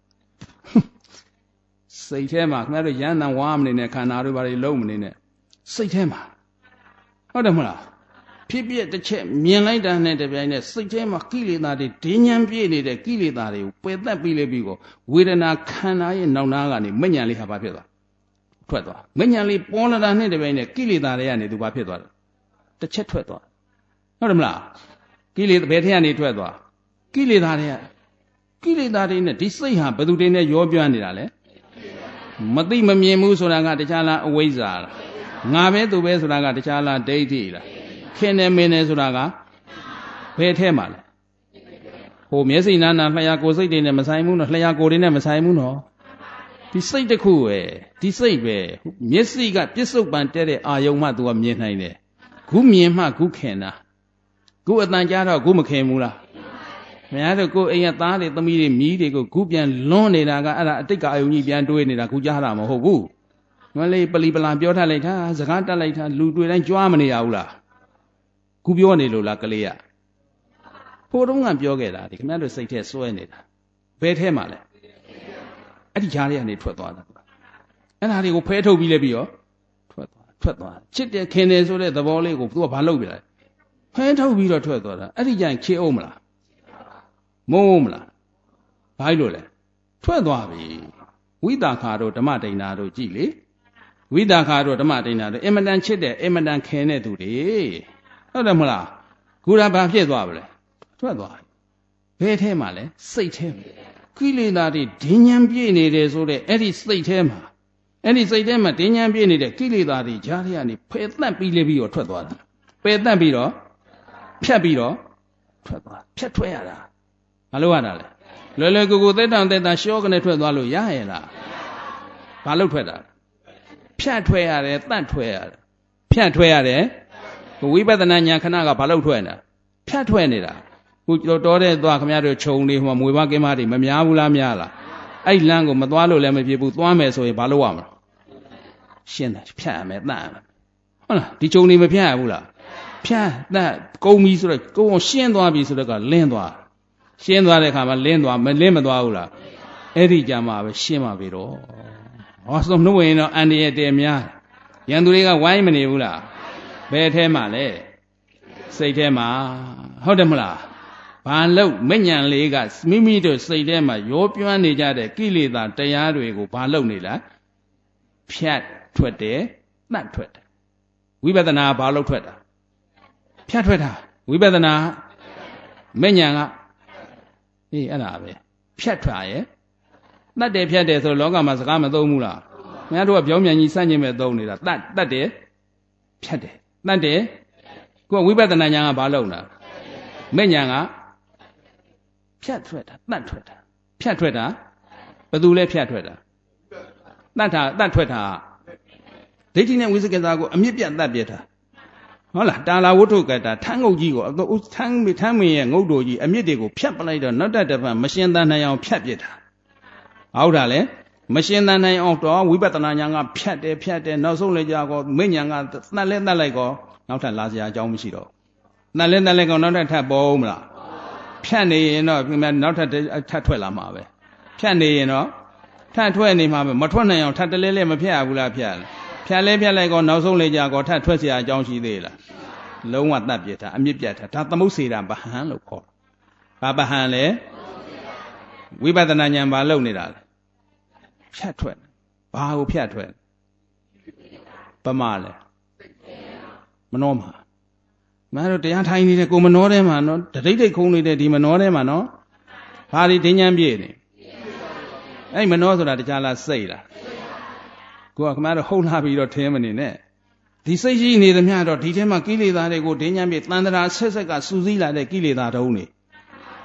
စိတ်ထဲမှာခင်ဗျားတို့ရန်တန်ဝါမနေနဲ့ခန္ဓာတို့ဘာတွေလုံးမနေနဲ့စိတ်ထဲမှာဟုတ်တယ်မလားဖြစ်ပြတစ်ချက်မြင်လိုက်တာနဲ့တပြိုင်နက်စိတ်ထဲမှာကိလေသာတွေဒင်းညံပြည့်နေတဲ့ကိလေသာတွေကိုပယ်တတ်ပြီးလေပြီးကိုဝေဒနာခန္ဓာရဲ့နောက်နာကနေမဉဏ်လေးဟာဘာဖြစ်သွားထွက်သွားမဉဏ်လေးပေါ်လာတာနဲ့တပြိုင်နက်ကိလေသာတွေကနေသူဘာဖြစ်သွားလဲတစ်ချက်ထွက်သွားဟုတ်တယ်မလားကိလေသာဘယ်ထက်ကနေထွက်သွားကိလေသာတွေကကိလေသာတွေနဲ့ဒီစိတ်ဟာဘယ်သူတွေနဲ့ရောပြွမ်းနေတာလဲမသိမမြင်ဘူးဆိုတာကတခြားလားအဝိဇ္ဇာလားငါပဲသူပဲဆိုတာကတခြားလားဒိဋ္ဌိလားခင်နေမင်းနေဆိုတာကဘယ်ထဲမှာလဲဟိုမျက်စိနာနာလျှာကိုယ်စိတ်တွေနဲ့မဆိုင်ဘူးနော်လျှာကိုယ်တွေနဲ့မဆိုင်ဘူးနော်ဒီစိတ်တစ်ခုပဲဒီစိတ်ပဲမျက်စိကပြစ္ဆုတ်ပံတဲ့တဲ့အာယုံမှသူကမြင်နိုင်တယ်ခုမြင်မှခုခင်တာခုအတန်ကြားတော့ခုမခင်ဘူးလားမရတော့ကိုယ်အိမ်ကသားတွေသမီးတွေမြီးတွေကိုခုပြန်လွန်းနေတာကအဲ့ဒါအတိတ်ကအယုံကြီးပြန်တွေးနေတာခုကြားတာမဟုတ်ဘူးမလေးပလီပလာပြောထားလိုက်တာစကားတက်လိုက်တာလူတွေတိုင်းကြွားမနေရဘူးလားခုပြောနေလို့လားကလေးကဖိုးတုံးကပြောခဲ့တာဒီခင်ဗျားတို့စိတ်ထဲစွဲနေတာဘယ်ထဲမှာလဲအဲ့ဒီကြားလေးကနေထွက်သွားတာအဲ့ဒါတွေကိုဖဲထုတ်ပြီးလဲပြီးရောထွက်သွားထွက်သွားချစ်တယ်ခင်တယ်ဆိုတဲ့သဘောလေးကိုသူကဘာလုပ်ပြလဲဖဲထုတ်ပြီးတော့ထွက်သွားတာအဲ့ဒီကြရင်ချစ်အောင်မလားမုန်းမလားဘာလို့လဲထွက်သွားပြီဝိတာခါတို့ဓမ္မဒိဏတို့ကြည်လေဝိတာခါတို့ဓမ္မဒိဏတို့အင်မတန်ချစ်တယ်အင်မတန်ခင်တဲ့သူတွေဟုတ်တယ်မလားခုဒါဘာဖြစ်သွားပါလဲထွက်သွားဘယ်ထဲမှာလဲစိတ်ထဲမှာကိလေသာတွေဒင်းညံပြည့်နေတယ်ဆိုတဲ့အဲ့ဒီစိတ်ထဲမှာအဲ့ဒီစိတ်ထဲမှာဒင်းညံပြည့်နေတဲ့ကိလေသာတွေကြားထဲကနေဖယ်တတ်ပြီးလေပြီးတော့ထွက်သွားတာပယ်တတ်ပြီးတော့ဖြတ်ပြီးတော့ထွက်သွားဖြတ်ထွက်ရတာမလုပ်ရတာလေလွယ်လွယ်ကူကူသက်တောင်သက်တာရှောကနေထွက်သွားလို့ရရဲ့လားဘာလို့ထွက်တာဖြတ်ထွက်ရတယ်တတ်ထွက်ရတယ်ဖြတ်ထွက်ရတယ်ဝိပဿနာဉာဏ်ခဏကဘာလို့ထွက်နေတာဖြတ်ထွက်နေတာခုတော်တဲ့သွားခမရတို့ခြုံနေဟိုမွေပါကင်းမတွေမများဘူးလားများလားအဲ့လမ်းကိုမသွားလို့လည်းမဖြစ်ဘူးသွားမယ်ဆိုရင်ဘာလို့ရမလဲရှင်းတယ်ဖြတ်ရမယ်တတ်ရမယ်ဟုတ်လားဒီခြုံနေမဖြတ်ရဘူးလားဖြတ်တတ်ကုန်းပြီဆိုတော့ကုန်းအောင်ရှင်းသွားပြီဆိုတော့ကလင်းသွားရှင်းသွားတဲ့အခါမှာလင်းသွားမလင်းမသွားဘူးလားအဲ့ဒီကြမှာပဲရှင်းပါပြီတော့ဟောဆုံးနှုတ်ဝင်တော့အန္တရာယ်တည်များရန်သူတွေကဝိုင်းမနေဘူးလားဘယ်ထဲမှာလဲစိတ်ထဲမှာဟုတ်တယ်မလားဘာလို့မဉဏ်လေးကမိမိတို့စိတ်ထဲမှာရောပြွမ်းနေကြတဲ့ကိလေသာတရားတွေကိုဘာလို့နေလားဖြတ်ထွက်တယ်တတ်ထွက်တယ်ဝိပဿနာဘာလို့ထွက်တာဖြတ်ထွက်တာဝိပဿနာမဉဏ်ကအေးအဲ့ဒါပဲဖြတ်ထွက်ရဲ့တတ်တယ်ဖြတ်တယ်ဆိုလောကမှာစကားမသုံးဘူးလားခင်ဗျားတို့ကပြောင်းပြန်ကြီးစန့်ကျင်မဲ့သုံးနေတာတတ်တတ်တယ်ဖြတ်တယ်တတ်တယ်ကိုယ်ဝိပဿနာဉာဏ်ကဘာလုပ်တာမဲ့ဉာဏ်ကဖြတ်ထွက်တာတတ်ထွက်တာဖြတ်ထွက်တာဘယ်သူလဲဖြတ်ထွက်တာတတ်တာတတ်ထွက်တာဒိဋ္ဌိနဲ့ဝိသေကတာကိုအမြင့်ပြတ်တတ်ပြတာဟုတ်လားတာလာဝတ္ထုကတာထန်းငုတ်ကြီးကိုထန်းထန်းမင်းရဲ့ငုတ်တော်ကြီးအမြင့်တွေကိုဖြတ်ပလိုက်တော့နောက်တစ်တစ်ပတ်မရှင်းတန်နိုင်အောင်ဖြတ်ပြတာဟုတ်တာလေမရှင်းတန်နိုင်အောင်တော့ဝိပဿနာဉာဏ်ကဖြတ်တယ်ဖြတ်တယ်နောက်ဆုံးလေကြာကောမဉဏ်ကတတ်လဲတတ်လိုက်ကောနောက်ထပ်လာစရာအကြောင်းမရှိတော့တတ်လဲတတ်လိုက်ကောနောက်ထပ်ထပ်ပေါ်ဦးမလားဖြတ်နေရင်တော့နောက်ထပ်ထပ်ထွက်လာမှာပဲဖြတ်နေရင်တော့ထပ်ထွက်နေမှာပဲမထွက်နိုင်အောင်ထပ်တလဲလဲမဖြတ်ရဘူးလားဖြတ်ဖြတ်လဲဖြတ်လိုက်ကောနောက်ဆုံးလေကြာကောထပ်ထွက်စရာအကြောင်းရှိသေးလားလုံးဝတတ်ပြတာအမြင့်ပြတ်တာဒါသမုတ်စေတာဗဟန်လို့ခေါ်ဘာဗဟန်လဲဝိပဿနာဉာဏ်ဘာလုပ်နေတာလဲဖြတ်ထွက်ဘာကိုဖြတ်ထွက်ပမာလဲမနှောမှာမင်းတို့တရားထိုင်နေတဲ့ကိုမနှောထဲမှာနော်တတိတ်တိတ်ခုံးနေတဲ့ဒီမနှောထဲမှာနော်ဘာဒီဒင်းညံပြည့်နေအဲ့မနှောဆိုတာတခြားလားစိတ်လားကိုကခမရတို့ဟုတ်လာပြီးတော့ထင်းမနေနဲ့ဒီစိတ်ရှိနေသမျှတော့ဒီထဲမှာကိလေသာတွေကိုဒင်းညံပြည့်တန်တရာဆက်ဆက်ကစူးစီးလာတဲ့ကိလေသာတုံးနေဘ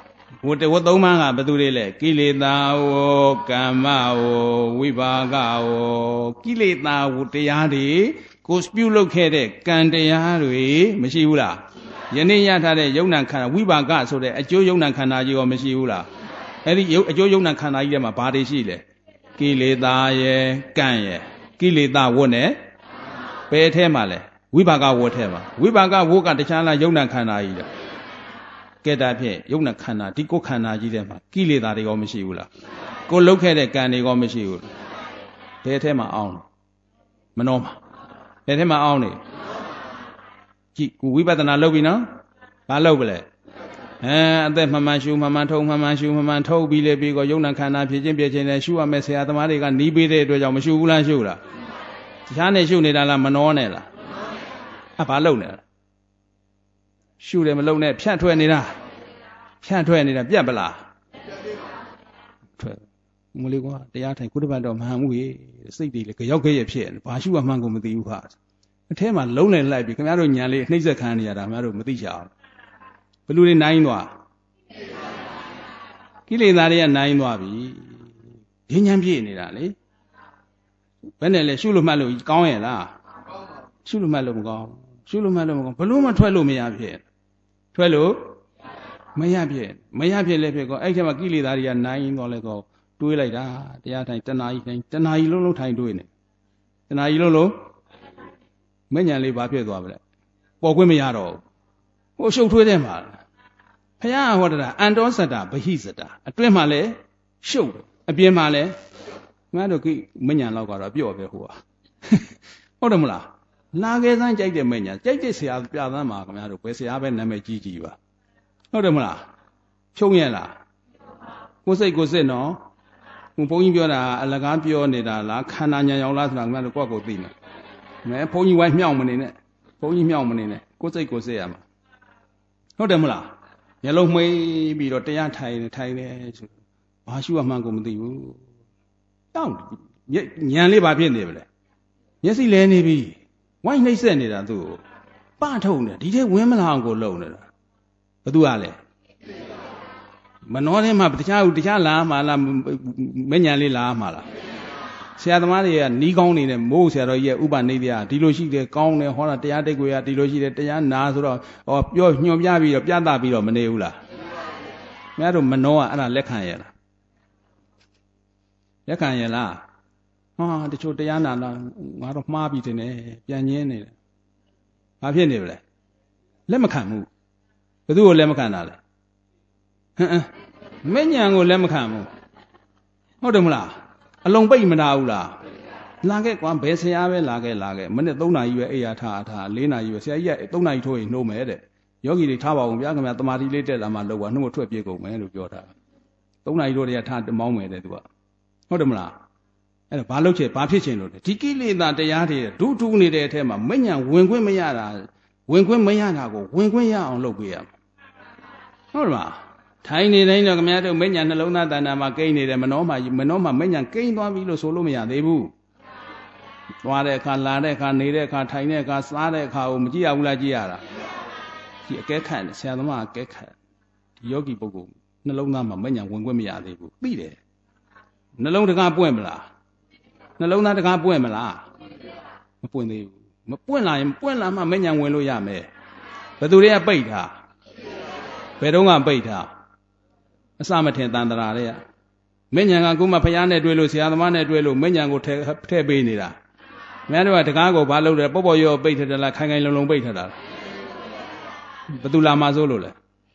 ဝတ္တဝသုံးပါးကဘယ်သူတွေလဲကိလေသာဝကမ္မဝဝိပါကဝကိလေသာဝတရားတွေကိုပြုလုပ်ခဲ့တဲ့ကံတရားတွေမရှိဘူးလားယနေ့ရထားတဲ့ယုံနာခန္ဓာဝိပါကဆိုတဲ့အကျိုးယုံနာခန္ဓာကြီးရောမရှိဘူးလားအဲ့ဒီအကျိုးယုံနာခန္ဓာကြီးထဲမှာဘာတွေရှိလဲကိလေသာရဲ့ကံရဲ့ကိလေသာဝတ်နဲ့ဘယ်ထဲမှာလဲဝိပါကဝတ်ထဲမှာဝိပါကဝတ်ကတခြားလားယုံနာခန္ဓာကြီးလားကဲဒါဖြင့်ယုံနာခန္ဓာဒီကိုယ်ခန္ဓာကြီးထဲမှာကိလေသာတွေရောမရှိဘူးလားကိုယ်လုပ်ခဲ့တဲ့ကံတွေရောမရှိဘူးဘယ်ထဲမှာအောင်းမနှောမှာဘယ်ထဲမှာအောင်းနေကြည့်ကိုဝိပဿနာလုပ်ပြီနော်ဘာလုပ်ကြလဲအဲအသက်မှန်မှန်ရှုမှန်မှန်ထုံမှန်မှန်ရှုမှန်မှန်ထုတ်ပြီးလေပြီးတော့ယုံနာခန္ဓာဖြစ်ချင်းပြချင်းနဲ့ရှုရမယ်ဆရာသမားတွေကနီးပေးတဲ့အတွက်ကြောင့်မရှုဘူးလားရှုလားတခြားနဲ့ရှုနေတာလားမနှောနဲ့လားအဘာလုပ်နေတာရှုတယ်မလုပ်နဲ့ဖြန့်ထွက်နေတာဖြန့်ထွက်နေတာပြတ်ပလားထွက်မလေးကွာတရားထိုင်ကုသဘတ်တော့မှန်မှုရေစိတ်တွေလေကြောက်ခဲ့ရဖြစ်ဘာရှုမှမှန်ကိုမသိဘူးခါအထဲမှာလုံးလည်းလိုက်ပြီခင်ဗျားတို့ညာလေးနှိမ့်ဆက်ခံနေရတာခင်ဗျားတို့မသိကြအောင်ဘလူတွေနိုင်သွားကိလေသာတွေကနိုင်သွားပြီဉာဏ်ဉာဏ်ပြည့်နေတာလေဘယ်နဲ့လဲရှုလို့မှတ်လို့ကောင်းရဲ့လားရှုလို့မှတ်လို့မကောင်းရှုလို့မှတ်လို့မကောင်းဘလို့မှထွက်လို့မရဖြစ်ထွက်လို့မရဖြစ်မရဖြစ်လည်းဖြစ်ကောအဲ့ထဲမှာကိလေသာတွေကနိုင်သွားလဲကောတွေးလိုက်တာတရားထိုင်တဏှာကြီးထိုင်တဏှာကြီးလုံးလုံးထိုင်တွေးနေတဏှာကြီးလုံးလုံးမဉဏ်လေးဘာဖြစ်သွားပါလဲပေါ်ခွင့်မရတော့ဘူးဟိုရှုပ်ထွေးတဲ့မှာဘုရားဟောတာအန္တောစတ္တဗဟိစတ္တအတွင်းမှာလဲရှုပ်အပြင်မှာလဲငါတို့ကိမဉဏ်လောက်ကတော့ပြော့ပဲဟိုဟာဟုတ်တယ်မလားလာခဲ့စမ်းကြိုက်တဲ့မဉဏ်ကြိုက်တဲ့ဆရာပြသမ်းမှာခင်ဗျားတို့ဘယ်ဆရာပဲနာမည်ကြီးကြီးပါဟုတ်တယ်မလားဖြုံးရဲ့လားကိုစိတ်ကိုစစ်နော်ဘုန်းကြီးပြောတာအလကားပြောနေတာလားခန္ဓာညာရောက်လားဆိုတာခင်ဗျားတို့ကိုယ့်ကိုသိမယ်မဲဘုန်းကြီးဝိုင်းမြောက်မနေနဲ့ဘုန်းကြီးမြောက်မနေနဲ့ကိုယ်စိတ်ကိုစစ်ရမှာဟုတ်တယ်မလားမျက်လုံးမှိတ်ပြီးတော့တရားထိုင်နေထိုင်နေဆိုဘာရှုမှန်းကိုမသိဘူးတောင်းညံလေးဘာဖြစ်နေပါလဲမျက်စိလဲနေပြီဝိုင်းနှိမ့်ဆက်နေတာသူ့ကိုပထုတ်နေဒီထဲဝင်းမလာအောင်ကိုလုံနေတာဘသူကလဲမနှောထဲမှာတခြားတခြားလာမှာလားမညံလေးလာမှာလားဆရာသမားတွေကနီးကောင်းနေတယ်မိုးဆရာတော်ကြီးရဲ့ဥပနိဒေယဒီလိုရှိတယ်ကောင်းတယ်ဟောတာတရားတိတ်ကိုရဒီလိုရှိတယ်တရားနာဆိုတော့ဟောပြောညွှန်ပြပြီးတော့ပြသပြီးတော့မနေဘူးလားမင်းတို့မနှောကအဲ့ဒါလက်ခံရလားလက်ခံရလားဟာတချို့တရားနာလားငါတော့မှားပြီတင်တယ်ပြန်ညင်းနေတယ်ဘာဖြစ်နေပြီလဲလက်မခံဘူးဘယ်သူကိုလက်မခံတာလဲဟမ်မဉဏ်ကိုလက်မခံဘူးဟုတ်တယ်မလားအလုံးပိတ်မနာဘူးလားလာခဲ့ကွာဘယ်ဆရာပဲလာခဲ့လာခဲ့မနေ့သုံးနာရီပဲအိယာထားထားလေးနာရီပဲဆရာကြီးကသုံးနာရီထိုးရင်နှိုးမယ်တဲ့ယောဂီတွေထားပါအောင်ဗျာခင်ဗျာတမာတိလေးတက်လာမှလောက်ပါနှုတ်ထွက်ပြေကုန်မယ်လို့ပြောတာသုံးနာရီထိုးတည်းကထားမောင်းမယ်တဲ့သူကဟုတ်တယ်မလားအဲ့တော့ဘာလုပ်ချင်ဘာဖြစ်ချင်လို့လဲဒီကိလေသာတရားတွေဒုထုနေတဲ့အထက်မှာမဉဏ်ဝင်ခွင့်မရတာဝင်ခွင့်မရတာကိုဝင်ခွင့်ရအောင်လုပ်ပေးရမှာဟုတ်လားထိုင်နေတိုင်းတော့ခင်ဗျားတို့မဉဏ်နှလုံးသားတဏ္ဍာမှာကိန်းနေတယ်မနှောမှာမနှောမှာမဉဏ်ကိန်းသွားပြီလို့ဆိုလို့မရသေးဘူးသွားတဲ့အခါလာတဲ့အခါနေတဲ့အခါထိုင်တဲ့အခါစားတဲ့အခါကိုမကြည့်ရဘူးလားကြည့်ရတာဒီအကဲခတ်ဆရာသမားအကဲခတ်ဒီယောဂီပုဂ္ဂိုလ်နှလုံးသားမှာမဉဏ်ဝင်ခွင့်မရသေးဘူးသိတယ်နှလုံးတကားပွင့်မလားနှလုံးသားတကားပွင့်မလားမပွင့်သေးဘူးမပွင့်လာရင်ပွင့်လာမှမဉဏ်ဝင်လို့ရမယ်ဘယ်သူတွေကပိတ်ထားဘယ်တော့ကပိတ်ထားအစမထင်တန်တရာတွေကမဉဏ်ကခုမှဖျားနဲ့တွေ့လို့ဆရာသမားနဲ့တွေ့လို့မဉဏ်ကိုထဲထည့်ပေးနေတာမင်းတို့ကတကားကိုဘာလုပ်တယ်ပေါ့ပေါ့ရောပိတ်ထတယ်လားခိုင်ခိုင်လုံလုံပိတ်ထတာဘယ်သူလာမှစိုးလို့လဲ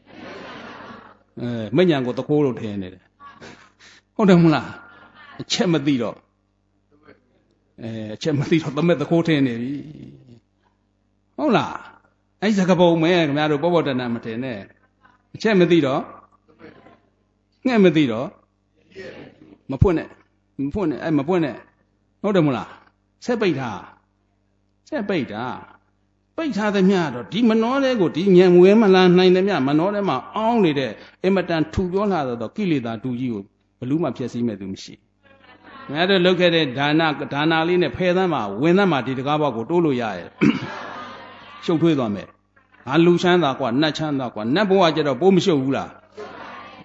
အဲမဉဏ်ကိုတခိုးလို့ထင်နေတယ်ဟုတ်တယ်မလားအချက်မသိတော့အဲအချက်မသိတော့သမက်တခိုးထင်နေပြီဟုတ်လားအဲ့စကပုံမဲခင်ဗျားတို့ပေါ့ပေါ့တဏ္ဍမထင်နဲ့အချက်မသိတော့ငှက်မသိတော့မဖွင့်နဲ့မဖွင့်နဲ့အဲ့မဖွင့်နဲ့ဟုတ်တယ်မလားဆက်ပိတ်ထားဆက်ပိတ်တာပိတ်ထားသမျှတော့ဒီမနှောတဲ့ကိုဒီညံဝဲမလာနိုင်သမျှမနှောတဲ့မှာအောင်းနေတဲ့အင်မတန်ထူပြောလာတော့ကိလေသာတူကြီးကိုဘလူးမှဖျက်ဆီးမဲ့သူမရှိငါတို့လုပ်ခဲ့တဲ့ဒါနဒါနာလေးနဲ့ဖယ်သမ်းမှာဝင်သမ်းမှာဒီတကားဘောက်ကိုတိုးလို့ရရဲ့ရှုပ်ထွေးသွားမယ်ငါလူချမ်းသာกว่าနတ်ချမ်းသာกว่าနတ်ဘဝကျတော့ပိုးမရှုပ်ဘူးလား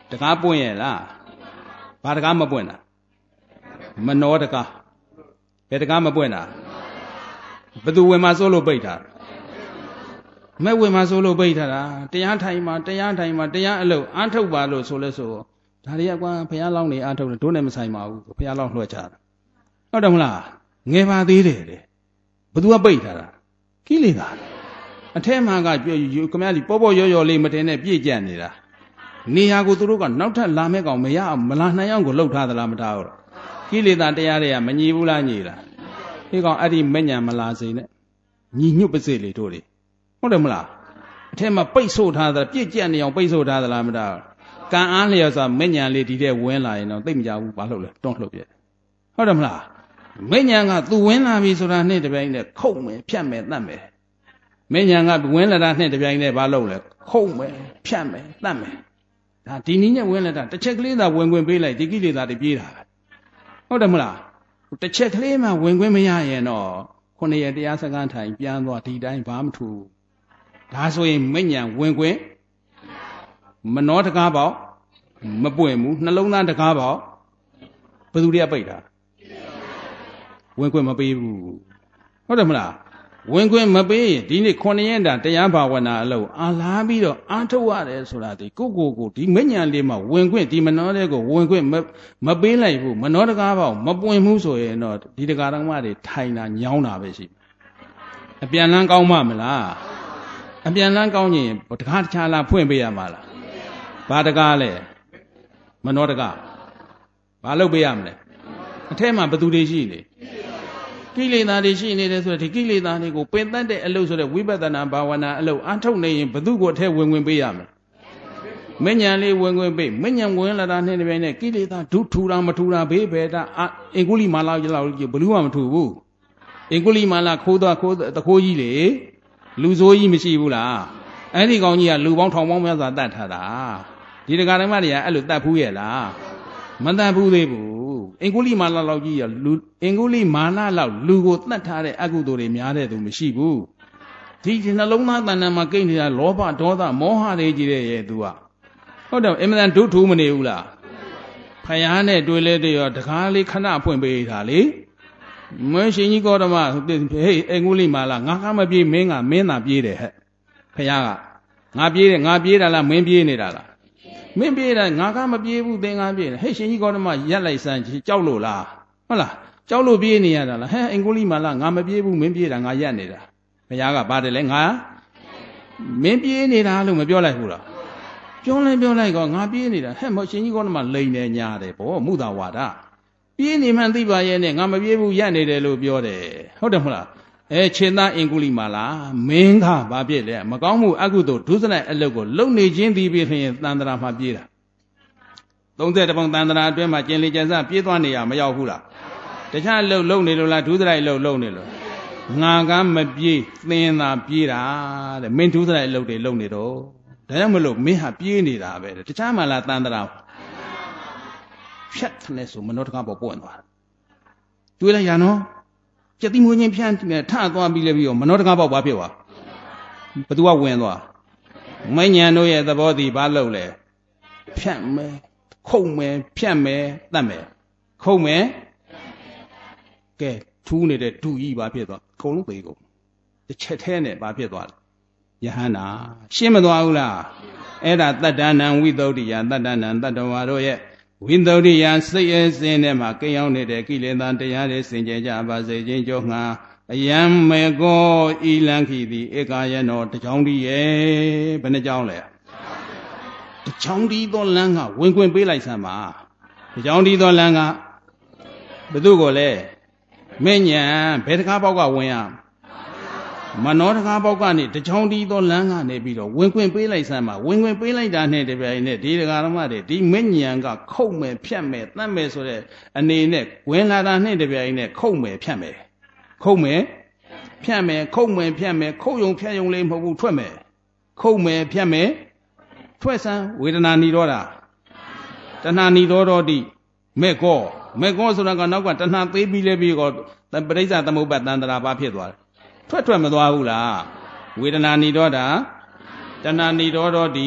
တကားပွင့်ရဲ့လားဘာတကားမပွင့်တာမနောတကားဘယ်တကားမပွင့်တာဘသူဝင်မှာစိုးလို့ပိတ်တာမဲ့ဝင်မှာစိုးလို့ပိတ်ထားတာတရားထိုင်မှာတရားထိုင်မှာတရားအလုပ်အားထုတ်ပါလို့ဆိုလဲဆိုဒါတွေကကွာဘုရားလောင်းနေအားထုတ်တယ်တို့နဲ့မဆိုင်ပါဘူးဘုရားလောင်းလွှတ်ချတာဟုတ်တယ်မလားငယ်ပါသေးတယ်လေဘသူကပိတ်ထားတာကိလေသာအထဲမှာကခမည်းကြီးပေါ်ပေါ်ရောရောလေးမတင်နဲ့ပြည့်ကြံ့နေတာနေရာကိုသူတို့ကနောက်ထပ်လာမဲ့ကောင်မရမလာနိုင်အောင်ကိုလှုပ်ထားသလားမထားဘူးကိလေသာတရားတွေကမညီဘူးလားညီလားဒီကောင်အဲ့ဒီမညံမလာစေနဲ့ညီညွတ်ပါစေလေတို့တွေဟုတ်တယ်မလားအထဲမှာပိတ်ဆို့ထားသလားပြည့်ကြံ့နေအောင်ပိတ်ဆို့ထားသလားမထားကံအားလျော်စွာမညံလေးဒီတဲ့ဝင်လာရင်တော့သိမကြဘူးဘာလို့လဲတွန့်လှုပ်ပြဟုတ်တယ်မလားမညံကသူဝင်လာပြီဆိုတာနဲ့တပြိုင်နဲ့ခုတ်မယ်ဖြတ်မယ်တတ်မယ်မညံကဝင်လာတာနဲ့တပြိုင်နဲ့ဘာလုပ်လဲခုတ်မယ်ဖြတ်မယ်တတ်မယ်ဒါဒီနည်းနဲ့ဝင်လာတာတစ်ချက်ကလေးသာဝင်ခွင့်ပေးလိုက်ဒီကိလေသာတွေပြေးတာဟုတ်တယ်မလားတစ်ချက်ကလေးမှဝင်ခွင့်မရရင်တော့ခုနှစ်ရက်တရားစကားထိုင်ပြန်သွားဒီတိုင်းဘာမှမထူဒါဆိုရင်မညံဝင်ခွင့်မနောတကားပေါက်မပွင့်ဘူးနှလုံးသားတကားပေါက်ဘယ်သူတွေကပိတ်တာဝင်ခွင့်မပေးဘူးဟုတ်တယ်မလားဝင်ခွင့်မပေးရင်ဒီနေ့ခုနှစ်ရက်တာတရားဘာဝနာအလုပ်အာလာပြီးတော့အားထုတ်ရတယ်ဆိုတာဒီကိုကိုကိုဒီမညံလေးမှာဝင်ခွင့်ဒီမနောတဲ့ကိုဝင်ခွင့်မပေးလိုက်ဘူးမနောတကားပေါက်မပွင့်ဘူးဆိုရင်တော့ဒီတရားတော်မတွေထိုင်တာညောင်းတာပဲရှိအပြန်လန်းကောင်းမှမလားအပြန်လန်းကောင်းရင်တကားတခြားလားဖွင့်ပေးရမှာလားဘာတကားလဲမနောတကားဘာလုပ်ပေးရမလဲအထက်မှာဘသူတွေရှိနေကိလေသာတွေရှိနေတယ်ဆိုတော့ဒီကိလေသာတွေကိုပင်တတ်တဲ့အလုပ်ဆိုတဲ့ဝိပဿနာဘာဝနာအလုပ်အားထုတ်နေရင်ဘသူကိုအထက်ဝင်ဝင်ပေးရမလဲမဉ္ဇဉ်လေးဝင်ဝင်ပေးမဉ္ဇဉ်ဝင်လာတာနဲ့တပြိုင်နက်ကိလေသာဒုထူတာမထူတာဘေးဘယ်တာအင်္ဂုလိမာလာလောက်ဘလူးမှမထူဘူးအင်္ဂုလိမာလာခိုးသွားခိုးတခိုးကြီးလေလူဆိုးကြီးမရှိဘူးလားအဲ့ဒီကောင်ကြီးကလူပေါင်းထောင်ပေါင်းများစွာတတ်ထားတာဒီတရားဓမ္မတွေကအဲ့လိုတတ်ဖူးရဲ့လားမတတ်ဘူးသေးဘူးအင်္ဂုလိမာလာလောက်ကြီးရလူအင်္ဂုလိမာလာလောက်လူကိုတတ်ထားတဲ့အကုသိုလ်တွေများတဲ့သူမရှိဘူးဒီနှလုံးသားတဏ္ဍာမှာကိန်းနေတာလောဘဒေါသမောဟတွေကြီးတဲ့ရဲ့သူကဟုတ်တယ်အင်မတန်ဒုထူးမနေဘူးလားဖယားနဲ့တွေ့လဲတွေ့ရောတကားလေးခဏဖွင့်ပေးတာလေမင်းရှင်ကြီးကောဓမဟေးအင်္ဂုလိမာလာငါကမပြေးမင်းကမင်းသာပြေးတယ်ဟဲ့ဖယားကငါပြေးတယ်ငါပြေးတာလားမင်းပြေးနေတာလားမင်းပြေးတာငါကမပြေးဘူးသင်္ကန်းပြေးတယ်ဟဲ့ရှင်ကြီးကောဓမရက်လိုက်စမ်းကြောက်လို့လားဟုတ်လားကြောက်လို့ပြေးနေရတာလားဟဲ့အင်္ဂုလိမာလာငါမပြေးဘူးမင်းပြေးတာငါရက်နေတာဘုရားကပါတယ်လေငါမင်းပြေးနေတာလို့မပြောလိုက်ဘူးလားပြောလိုက်ပြောလိုက်ကောငါပြေးနေတာဟဲ့မရှင်ကြီးကောဓမလိန်နေညာတယ်ဗောမုသာဝါဒပြေးနေမှန်သိပါရဲ့နဲ့ငါမပြေးဘူးရက်နေတယ်လို့ပြောတယ်ဟုတ်တယ်မဟုတ်လားအဲခြေသားအင်္ဂုလိမာလာမင်းကဘာဖြစ်လဲမကောင်းမှုအကုသိုလ်ဒုစရိုက်အလုပ်ကိုလုံနေခြင်းဒီပြင်ရင်တန်တရာမှာပြေးတာသုံးဆယ်တပုံတန်တရာအတွင်းမှာကျင်လေကျန်စပြေးသွားနေရမရောက်ဘူးလားတခြားအလုပ်လုံနေလို့လားဒုစရိုက်အလုပ်လုံနေလို့ငါကမပြေးသင်သာပြေးတာတဲ့မင်းဒုစရိုက်အလုပ်တွေလုံနေတော့ဒါကြောင့်မလို့မင်းဟာပြေးနေတာပဲတခြားမှလားတန်တရာဖြတ်နေဆိုမနောတကားပေါ်ပွင့်သွားတွေးလိုက်ရနော်ကျက်တိမွေးချင်းဖြန့်ထသွားပြီးလဲပြီးတော့မနောတကားပေါက်ဘာဖြစ်သွားဘသူကဝင်သွားမဉ္ဇဉ်တို့ရဲ့သဘောတည်ဘာလုပ်လဲဖြတ်မယ်ခုတ်မယ်ဖြတ်မယ်တတ်မယ်ခုတ်မယ်ကဲထူးနေတဲ့ဒူကြီးဘာဖြစ်သွားအကုန်လုံးပေကုန်တစ်ချက်ထဲနဲ့ဘာဖြစ်သွားလဲယဟန္တာရှင်းမသွားဘူးလားအဲ့ဒါတတ္တနံဝိသုဒ္ဓိယတတ္တနံတတ္တဝါတို့ရဲ့ဝိသုဒ္ဓိယစိတ်အစဉ်ထဲမှာကိန်းအောင်နေတဲ့ကိလေသာတရားတွေစင်ကြယ်ကြပါစေခြင်းကြောင့်ငါအယံမေကောဤလံခိတိဧကာယနောတချောင်းဒီရဲ့ဘယ်နှကြောင်းလဲတချောင်းဒီသောလမ်းကဝင်ခွင့်ပေးလိုက်စမ်းပါတချောင်းဒီသောလမ်းကဘယ်သူကိုလဲမဉ္ဇဉ်ဘယ်တကားပေါက်ကဝင်ရမနောတကားပေါက်ကနေတချောင်းဒီသောလမ်းကနေပြီးတော့ဝင်ခွင့်ပေးလိုက်စမ်းပါဝင်ခွင့်ပေးလိုက်တာနဲ့တပြိုင်နက်ဒီဒကာဓမ္မတွေဒီမဉ္ဇဉ်ကခုတ်မယ်ဖြတ်မယ်တတ်မယ်ဆိုတဲ့အနေနဲ့ဝင်လာတာနဲ့တပြိုင်နက်ခုတ်မယ်ဖြတ်မယ်ခုတ်မယ်ဖြတ်မယ်ခုတ်မယ်ဖြတ်မယ်ခုတ်ယုံဖြတ်ယုံလေးမဟုတ်ဘူးထွက်မယ်ခုတ်မယ်ဖြတ်မယ်ထွက်စမ်းဝေဒနာနိရောဓတဏှာနိရောဓတိမေကောမေကောဆိုတာကနောက်ကတဏှာသေးပြီးလဲပြီးတော့ပရိစ္ဆာသမုပ္ပါတန္တရာဘာဖြစ်သွားလဲထွက်ထွက်မသွားဘူးလားဝေဒနာနိရောဓတဏှာနိရောဓတိ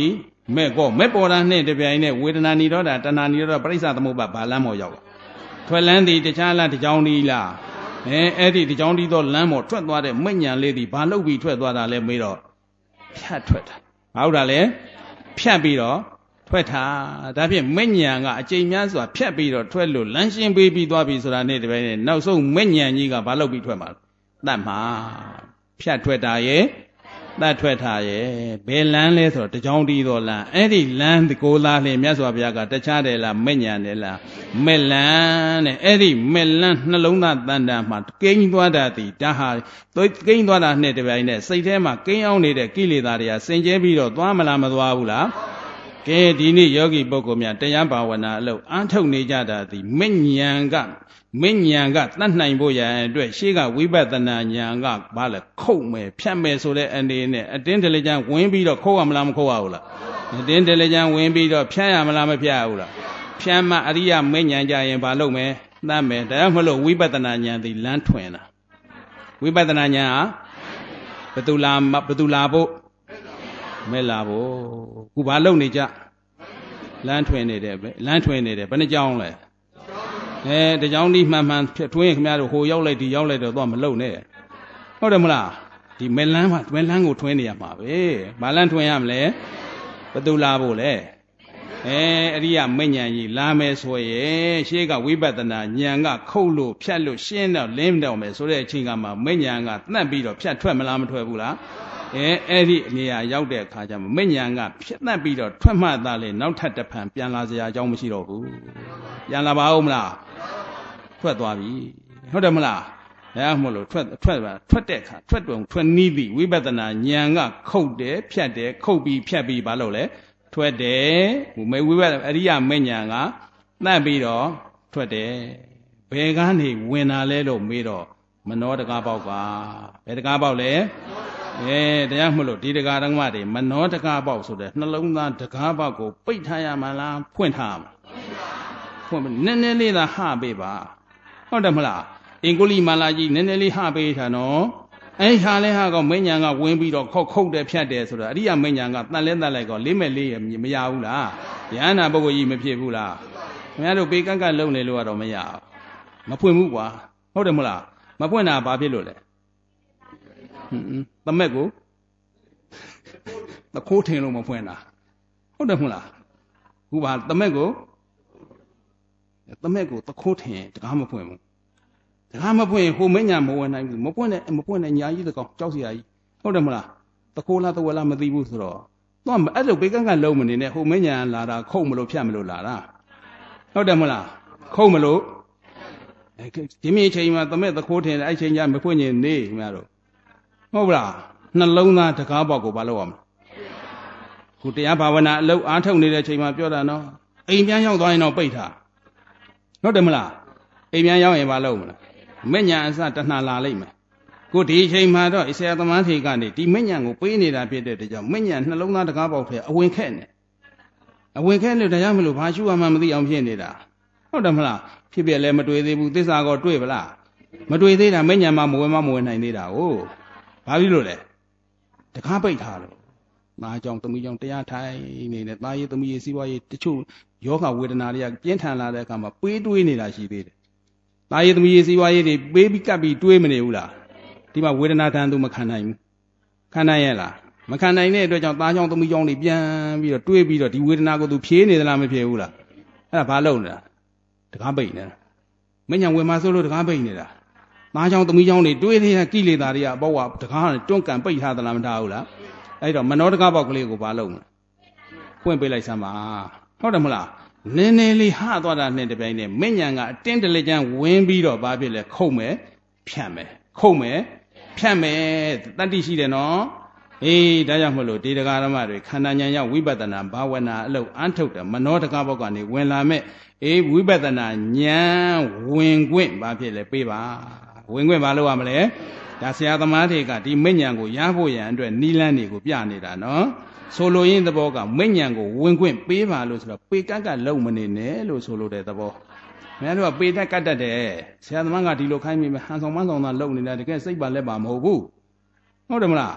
မဲ့ကောမဲ့ပေါ်တာနဲ့တပြိုင်နဲ့ဝေဒနာနိရောဓတဏှာနိရောဓပရိစ္ဆသမုပ္ပါဘာလမ်းမော်ရောက်ထွက်လန်းသည်တခြားလားတကြောင်ဒီလားအဲအဲ့ဒီတကြောင်ဒီတော့လမ်းမော်ထွက်သွားတဲ့မညံလေးသည်ဘာလို့ပြီးထွက်သွားတာလဲမေးတော့ဖြတ်ထွက်တာဟုတ်တာလေဖြတ်ပြီးတော့ထွက်တာဒါဖြင့်မညံကအကျိန်များစွာဖြတ်ပြီးတော့ထွက်လို့လမ်းရှင်းပေးပြီးသွားပြီဆိုတာနဲ့တပြိုင်နဲ့နောက်ဆုံးမညံကြီးကဘာလို့ပြီးထွက်မှာတတ်မှာဖြတ်ထွက်တာရဲ့တတ်ထွက်တာရဲ့ဘယ်လမ်းလဲဆိုတော့တကြောင်ဒီတော့လမ်းအဲ့ဒီလမ်းကိုသားလျင်မြတ်စွာဘုရားကတခြားတယ်လားမညံတယ်လားမဲ့လန်းတဲ့အဲ့ဒီမဲ့လန်းနှလုံးသားတန်တန်မှာကိန်းသွားတာဒီဒါဟာကိန်းသွားတာနဲ့တပြိုင်နဲ့စိတ်ထဲမှာကိန်းအောင်နေတဲ့ကိလေသာတွေကစင်ကြဲပြီးတော့သွားမလားမသွားဘူးလားကဲဒီနေ့ယောဂီပုဂ္ဂိုလ်များတရားဘာဝနာအလုပ်အားထုတ်နေကြတာဒီမညံကမညံကတတ်နိုင်ဖို့ရန်အတွက်ရှေ့ကဝိပဿနာဉာဏ်ကဘာလဲခုတ်မယ်ဖြတ်မယ်ဆိုတဲ့အနေနဲ့အတင်းတလေချမ်းဝင်ပြီးတော့ခုတ်ရမလားမခုတ်ရဘူးလားအတင်းတလေချမ်းဝင်ပြီးတော့ဖြတ်ရမလားမဖြတ်ရဘူးလားဖြတ်မှအရိယမဉဏ်ကြရင်ဘာလုပ်မယ်သတ်မယ်ဒါကြောင့်မလို့ဝိပဿနာဉာဏ်ဒီလမ်းထွင်တာဝိပဿနာဉာဏ်ဟာဘယ်သူလာဘယ်သူလာဖို့မဲ့လာဖို့ခုဘာလုပ်နေကြလမ်းထွင်နေတယ်ပဲလမ်းထွင်နေတယ်ဘယ်နှကြောင်းလဲအဲတကြောင်ဒီမှန်မှန်ဖြစ်ထွင်းခင်ဗျားတို့ဟိုရောက်လိုက်ဒီရောက်လိုက်တော့တော့မလုံနဲ့ဟုတ်တယ်မလားဒီမဲလန်းမှာမဲလန်းကိုထွင်းနေရမှာပဲဘာလန်းထွင်းရမလဲဘယ်သူလာဖို့လဲအဲအရိယမဉ္ဇဉ်ကြီးလာမယ်ဆိုရင်ရှေးကဝိပဿနာဉာဏ်ကခုတ်လို့ဖြတ်လို့ရှင်းတော့လင်းတော့မယ်ဆိုတဲ့အချိန်ကမှမဉ္ဇဉ်ကတတ်ပြီးတော့ဖြတ်ထွက်မလားမထွက်ဘူးလားအဲအဲ့ဒီနေရာရောက်တဲ့အခါကျမှမဉ္ဇဉ်ကဖြတ်တတ်ပြီးတော့ထွက်မှသာလေနောက်ထပ်တစ်ဖန်ပြန်လာစရာအကြောင်းမရှိတော့ဘူးပြန်လာပါဦးမလားထွက်သွားပြီဟုတ်တယ်မလားအဲမလို့ထွက်ထွက်ပါထွက်တဲ့အခါထွက်တုံထွက်နီးပြီဝိပဿနာဉာဏ်ကခုတ်တယ်ဖြတ်တယ်ခုတ်ပြီးဖြတ်ပြီးဘာလို့လဲထွက်တယ်မေဝိပဿနာအရိယမဉ္ဇဉ်ကတတ်ပြီးတော့ထွက်တယ်ဘယ်ကနေဝင်လာလဲလို့မေးတော့မနောတကားပေါက်ကဘယ်တကားပေါက်လဲအဲတရားမလို့ဒီတကားဓမ္မတွေမနောတကားပေါက်ဆိုတဲ့နှလုံးသားတကားပေါက်ကိုပိတ်ထားရမလားဖွင့်ထားမှာဖွင့်နည်းနည်းလေးသာဟပေးပါဟုတ်တယ်မလားအင်္ဂုလိမာလာကြီးနည်းနည်းလေးဟပေးထားနော်အဲဟာလဲဟာကောမဉ္ဇဉ်ကဝင်ပြီးတော့ခုတ်ခုတ်တယ်ဖြတ်တယ်ဆိုတော့အရိယမဉ္ဇဉ်ကတန်လဲတတ်လိုက်ကောလေးမဲ့လေးမရဘူးလားဉာဏ်နာပုဂ္ဂိုလ်ကြီးမဖြစ်ဘူးလားခင်ဗျားတို့ပေကန့်ကန့်လုံနေလို့ကတော့မရဘူးမဖွင့်ဘူးကွာဟုတ်တယ်မလားမဖွင့်တာဘာဖြစ်လို့လဲဟွန်းသမက်ကိုသခိုးထင်လို့မဖွင့်တာဟုတ်တယ်မလားခုပါသမက်ကိုသမက်ကိုသခိုးထင်တကားမဖွင့်ဘူးတကားမဖွင့်ဟိုမညာမဝင်နိုင်ဘူးမပွင့်နဲ့မပွင့်နဲ့ညာကြီးတကောင်ကြောက်စရာကြီးဟုတ်တယ်မလားသခိုးလားသဝလားမသိဘူးဆိုတော့တော့အဲ့လိုပေကန့်ကန့်လုံးမနေနဲ့ဟိုမညာလာတာခုတ်မလို့ဖြတ်မလို့လာတာဟုတ်တယ်မလားခုတ်မလို့ဒီမြေချိန်မှာသမက်သခိုးထင်အဲ့ချိန်ကျမဖွင့်ရင်နေခင်ဗျားတို့ဟုတ်လားနှလုံးသားတကားပေါက်ကိုမလုပ်ရမလားခုတရားဘာဝနာအလုပ်အားထုတ်နေတဲ့ချိန်မှာပြောတာနော်အိမ်ပြန်ရောက်သွားရင်တော့ပိတ်ထားဟုတ်တယ်မလားအိမ်ပြန်ရောက်ရင်မလုပ်မလားမဉ္ဇဉ်အစတဏှာလာလိမ့်မယ်ကိုဒီချိန်မှာတော့အစရသမားထေကနေဒီမဉ္ဇဉ်ကိုပေးနေတာဖြစ်တဲ့အတွက်ကြောင့်မဉ္ဇဉ်နှလုံးသားတကားပေါက်ထဲအဝင်ခက်နေအဝင်ခက်လို့တရားမလို့ဘာရှုမှမသိအောင်ဖြစ်နေတာဟုတ်တယ်မလားဖြစ်ပြလဲမတွေ့သေးဘူးသစ္စာကောတွေ့ပလားမတွေ့သေးတာမဉ္ဇဉ်မှာမဝင်မမဝင်နိုင်သေးတာဟုတ်ဘာဖြစ်လို့လဲတကားပိတ်ထားလို့သားကြောင့်သမီးကြောင့်တရားထိုင်နေတဲ့သားရေးသမီးရေးစီးပွားရေးတချို့ယောဂဝေဒနာတွေကပြင်းထန်လာတဲ့အခါမှာပေးတွေးနေတာရှိသေးတယ်သားရေးသမီးရေးစီးပွားရေးတွေပေးပြီးကပ်ပြီးတွေးမနေဘူးလားဒီမှာဝေဒနာတန်သူမခံနိုင်ဘူးခံနိုင်ရဲ့လားမခံနိုင်တဲ့အတွက်ကြောင့်သားကြောင့်သမီးကြောင့်တွေပြန်ပြီးတော့တွေးပြီးတော့ဒီဝေဒနာကိုသူဖြေးနေသလားမဖြေးဘူးလားအဲ့ဒါဘာလုပ်နေတာတကားပိတ်နေတာမညာဝင်မှာဆိုလို့တကားပိတ်နေတာသားကြောင့်သမီးကြောင့်တွေတွေးနေတဲ့ကိလေသာတွေကအပေါကတကားတွန့်ကန်ပိတ်ထားသလားမထားဘူးလားအဲ့တော့မနောတကားပေါက်ကလေးကိုဘာလုပ်မလဲဖွင့်ပေးလိုက်စမ်းပါဟုတ်တယ်မလားနည်းနည်းလေးဟသွားတာနဲ့တပြိုင်နက်မဉ္ဇဉ်ကအတင်းတလေချမ်းဝင်ပြီးတော့ဘာဖြစ်လဲခုတ်မယ်ဖြတ်မယ်ခုတ်မယ်ဖြတ်မယ်တတ္တိရှိတယ်နော်အေးဒါကြောင့်မလို့ဒီတရားဓမ္မတွေခန္ဓာဉာဏ်ရောက်ဝိပဿနာဘာဝနာအလုပ်အန်းထုတ်တယ်မနောတကားပေါက်ကနေဝင်လာမဲ့အေးဝိပဿနာဉာဏ်ဝင်ခွင့်ဘာဖြစ်လဲပေးပါဝင်ခွင့်ဘာလုပ်ရမလဲဒါဆရာသမားတွေကဒီမဉ္ဇဉ်ကိုရဖို့ရန်အတွက်နီလန်းတွေကိုပြနေတာနော်ဆိုလိုရင်းသဘောကမဉ္ဇဉ်ကိုဝင်ခွင့်ပေးပါလို့ဆိုတော့ပေကတ်ကလုံမနေနဲ့လို့ဆိုလိုတဲ့သဘောမင်းတို့ကပေတက်ကတ်တတ်တယ်ဆရာသမားကဒီလိုခိုင်းမိမယ်ဟန်ဆောင်မန်းဆောင်သာလုံနေတာတကယ်စိတ်ပါလက်ပါမဟုတ်ဘူးဟုတ်တယ်မလား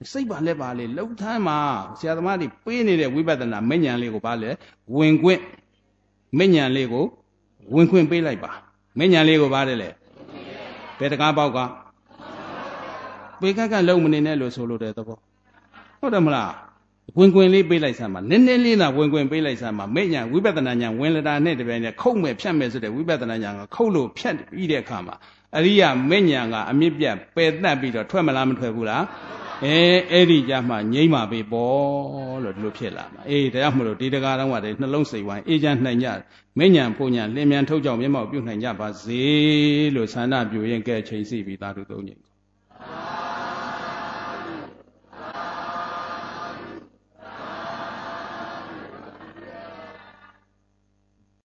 စိတ်ပါလက်ပါလေလှုပ်ထမ်းမှာဆရာသမားတွေပေးနေတဲ့ဝိပဿနာမဉ္ဇဉ်လေးကိုပါလေဝင်ခွင့်မဉ္ဇဉ်လေးကိုဝင်ခွင့်ပေးလိုက်ပါမဉ္ဇဉ်လေးကိုပါတယ်လေဘယ်တကားပေါက်ကပေကက်ကလုံးမနေနဲ့လို့ဆိုလို့တဲ့သဘောဟုတ်တယ်မလားဝင်ခွင့်လေးပေးလိုက်စမ်းပါနည်းနည်းလေးသာဝင်ခွင့်ပေးလိုက်စမ်းပါမဉ္ဇဉ်ဝိပဿနာဉာဏ်ဝင်လာတာနဲ့တပြိုင်နက်ခုတ်မဲ့ဖြတ်မဲ့ဆိုတဲ့ဝိပဿနာဉာဏ်ကခုတ်လို့ဖြတ်ပြီးတဲ့အခါမှာအရိယာမဉ္ဇဉ်ကအမြင့်ပြတ်ပယ်တတ်ပြီးတော့ထွက်မလားမထွက်ဘူးလားအဲအဲ့ဒီကြမှာငြိမ့်ပါပေပေါ့လို့ဒီလိုဖြစ်လာမှာအေးတရားမလို့ဒီတရားတော်ကတည်းနှလုံးစိတ်ဝိုင်းအေးချမ်းနိုင်ကြမဉ္ဇဉ်ဖုန်ညာလင်းမြန်ထုတ်ကြောင့်မျက်မှောက်ပြုနိုင်ကြပါစေလို့ဆန္ဒပြုရင်ကဲချိန်စီပြီးသာဓုသုံးည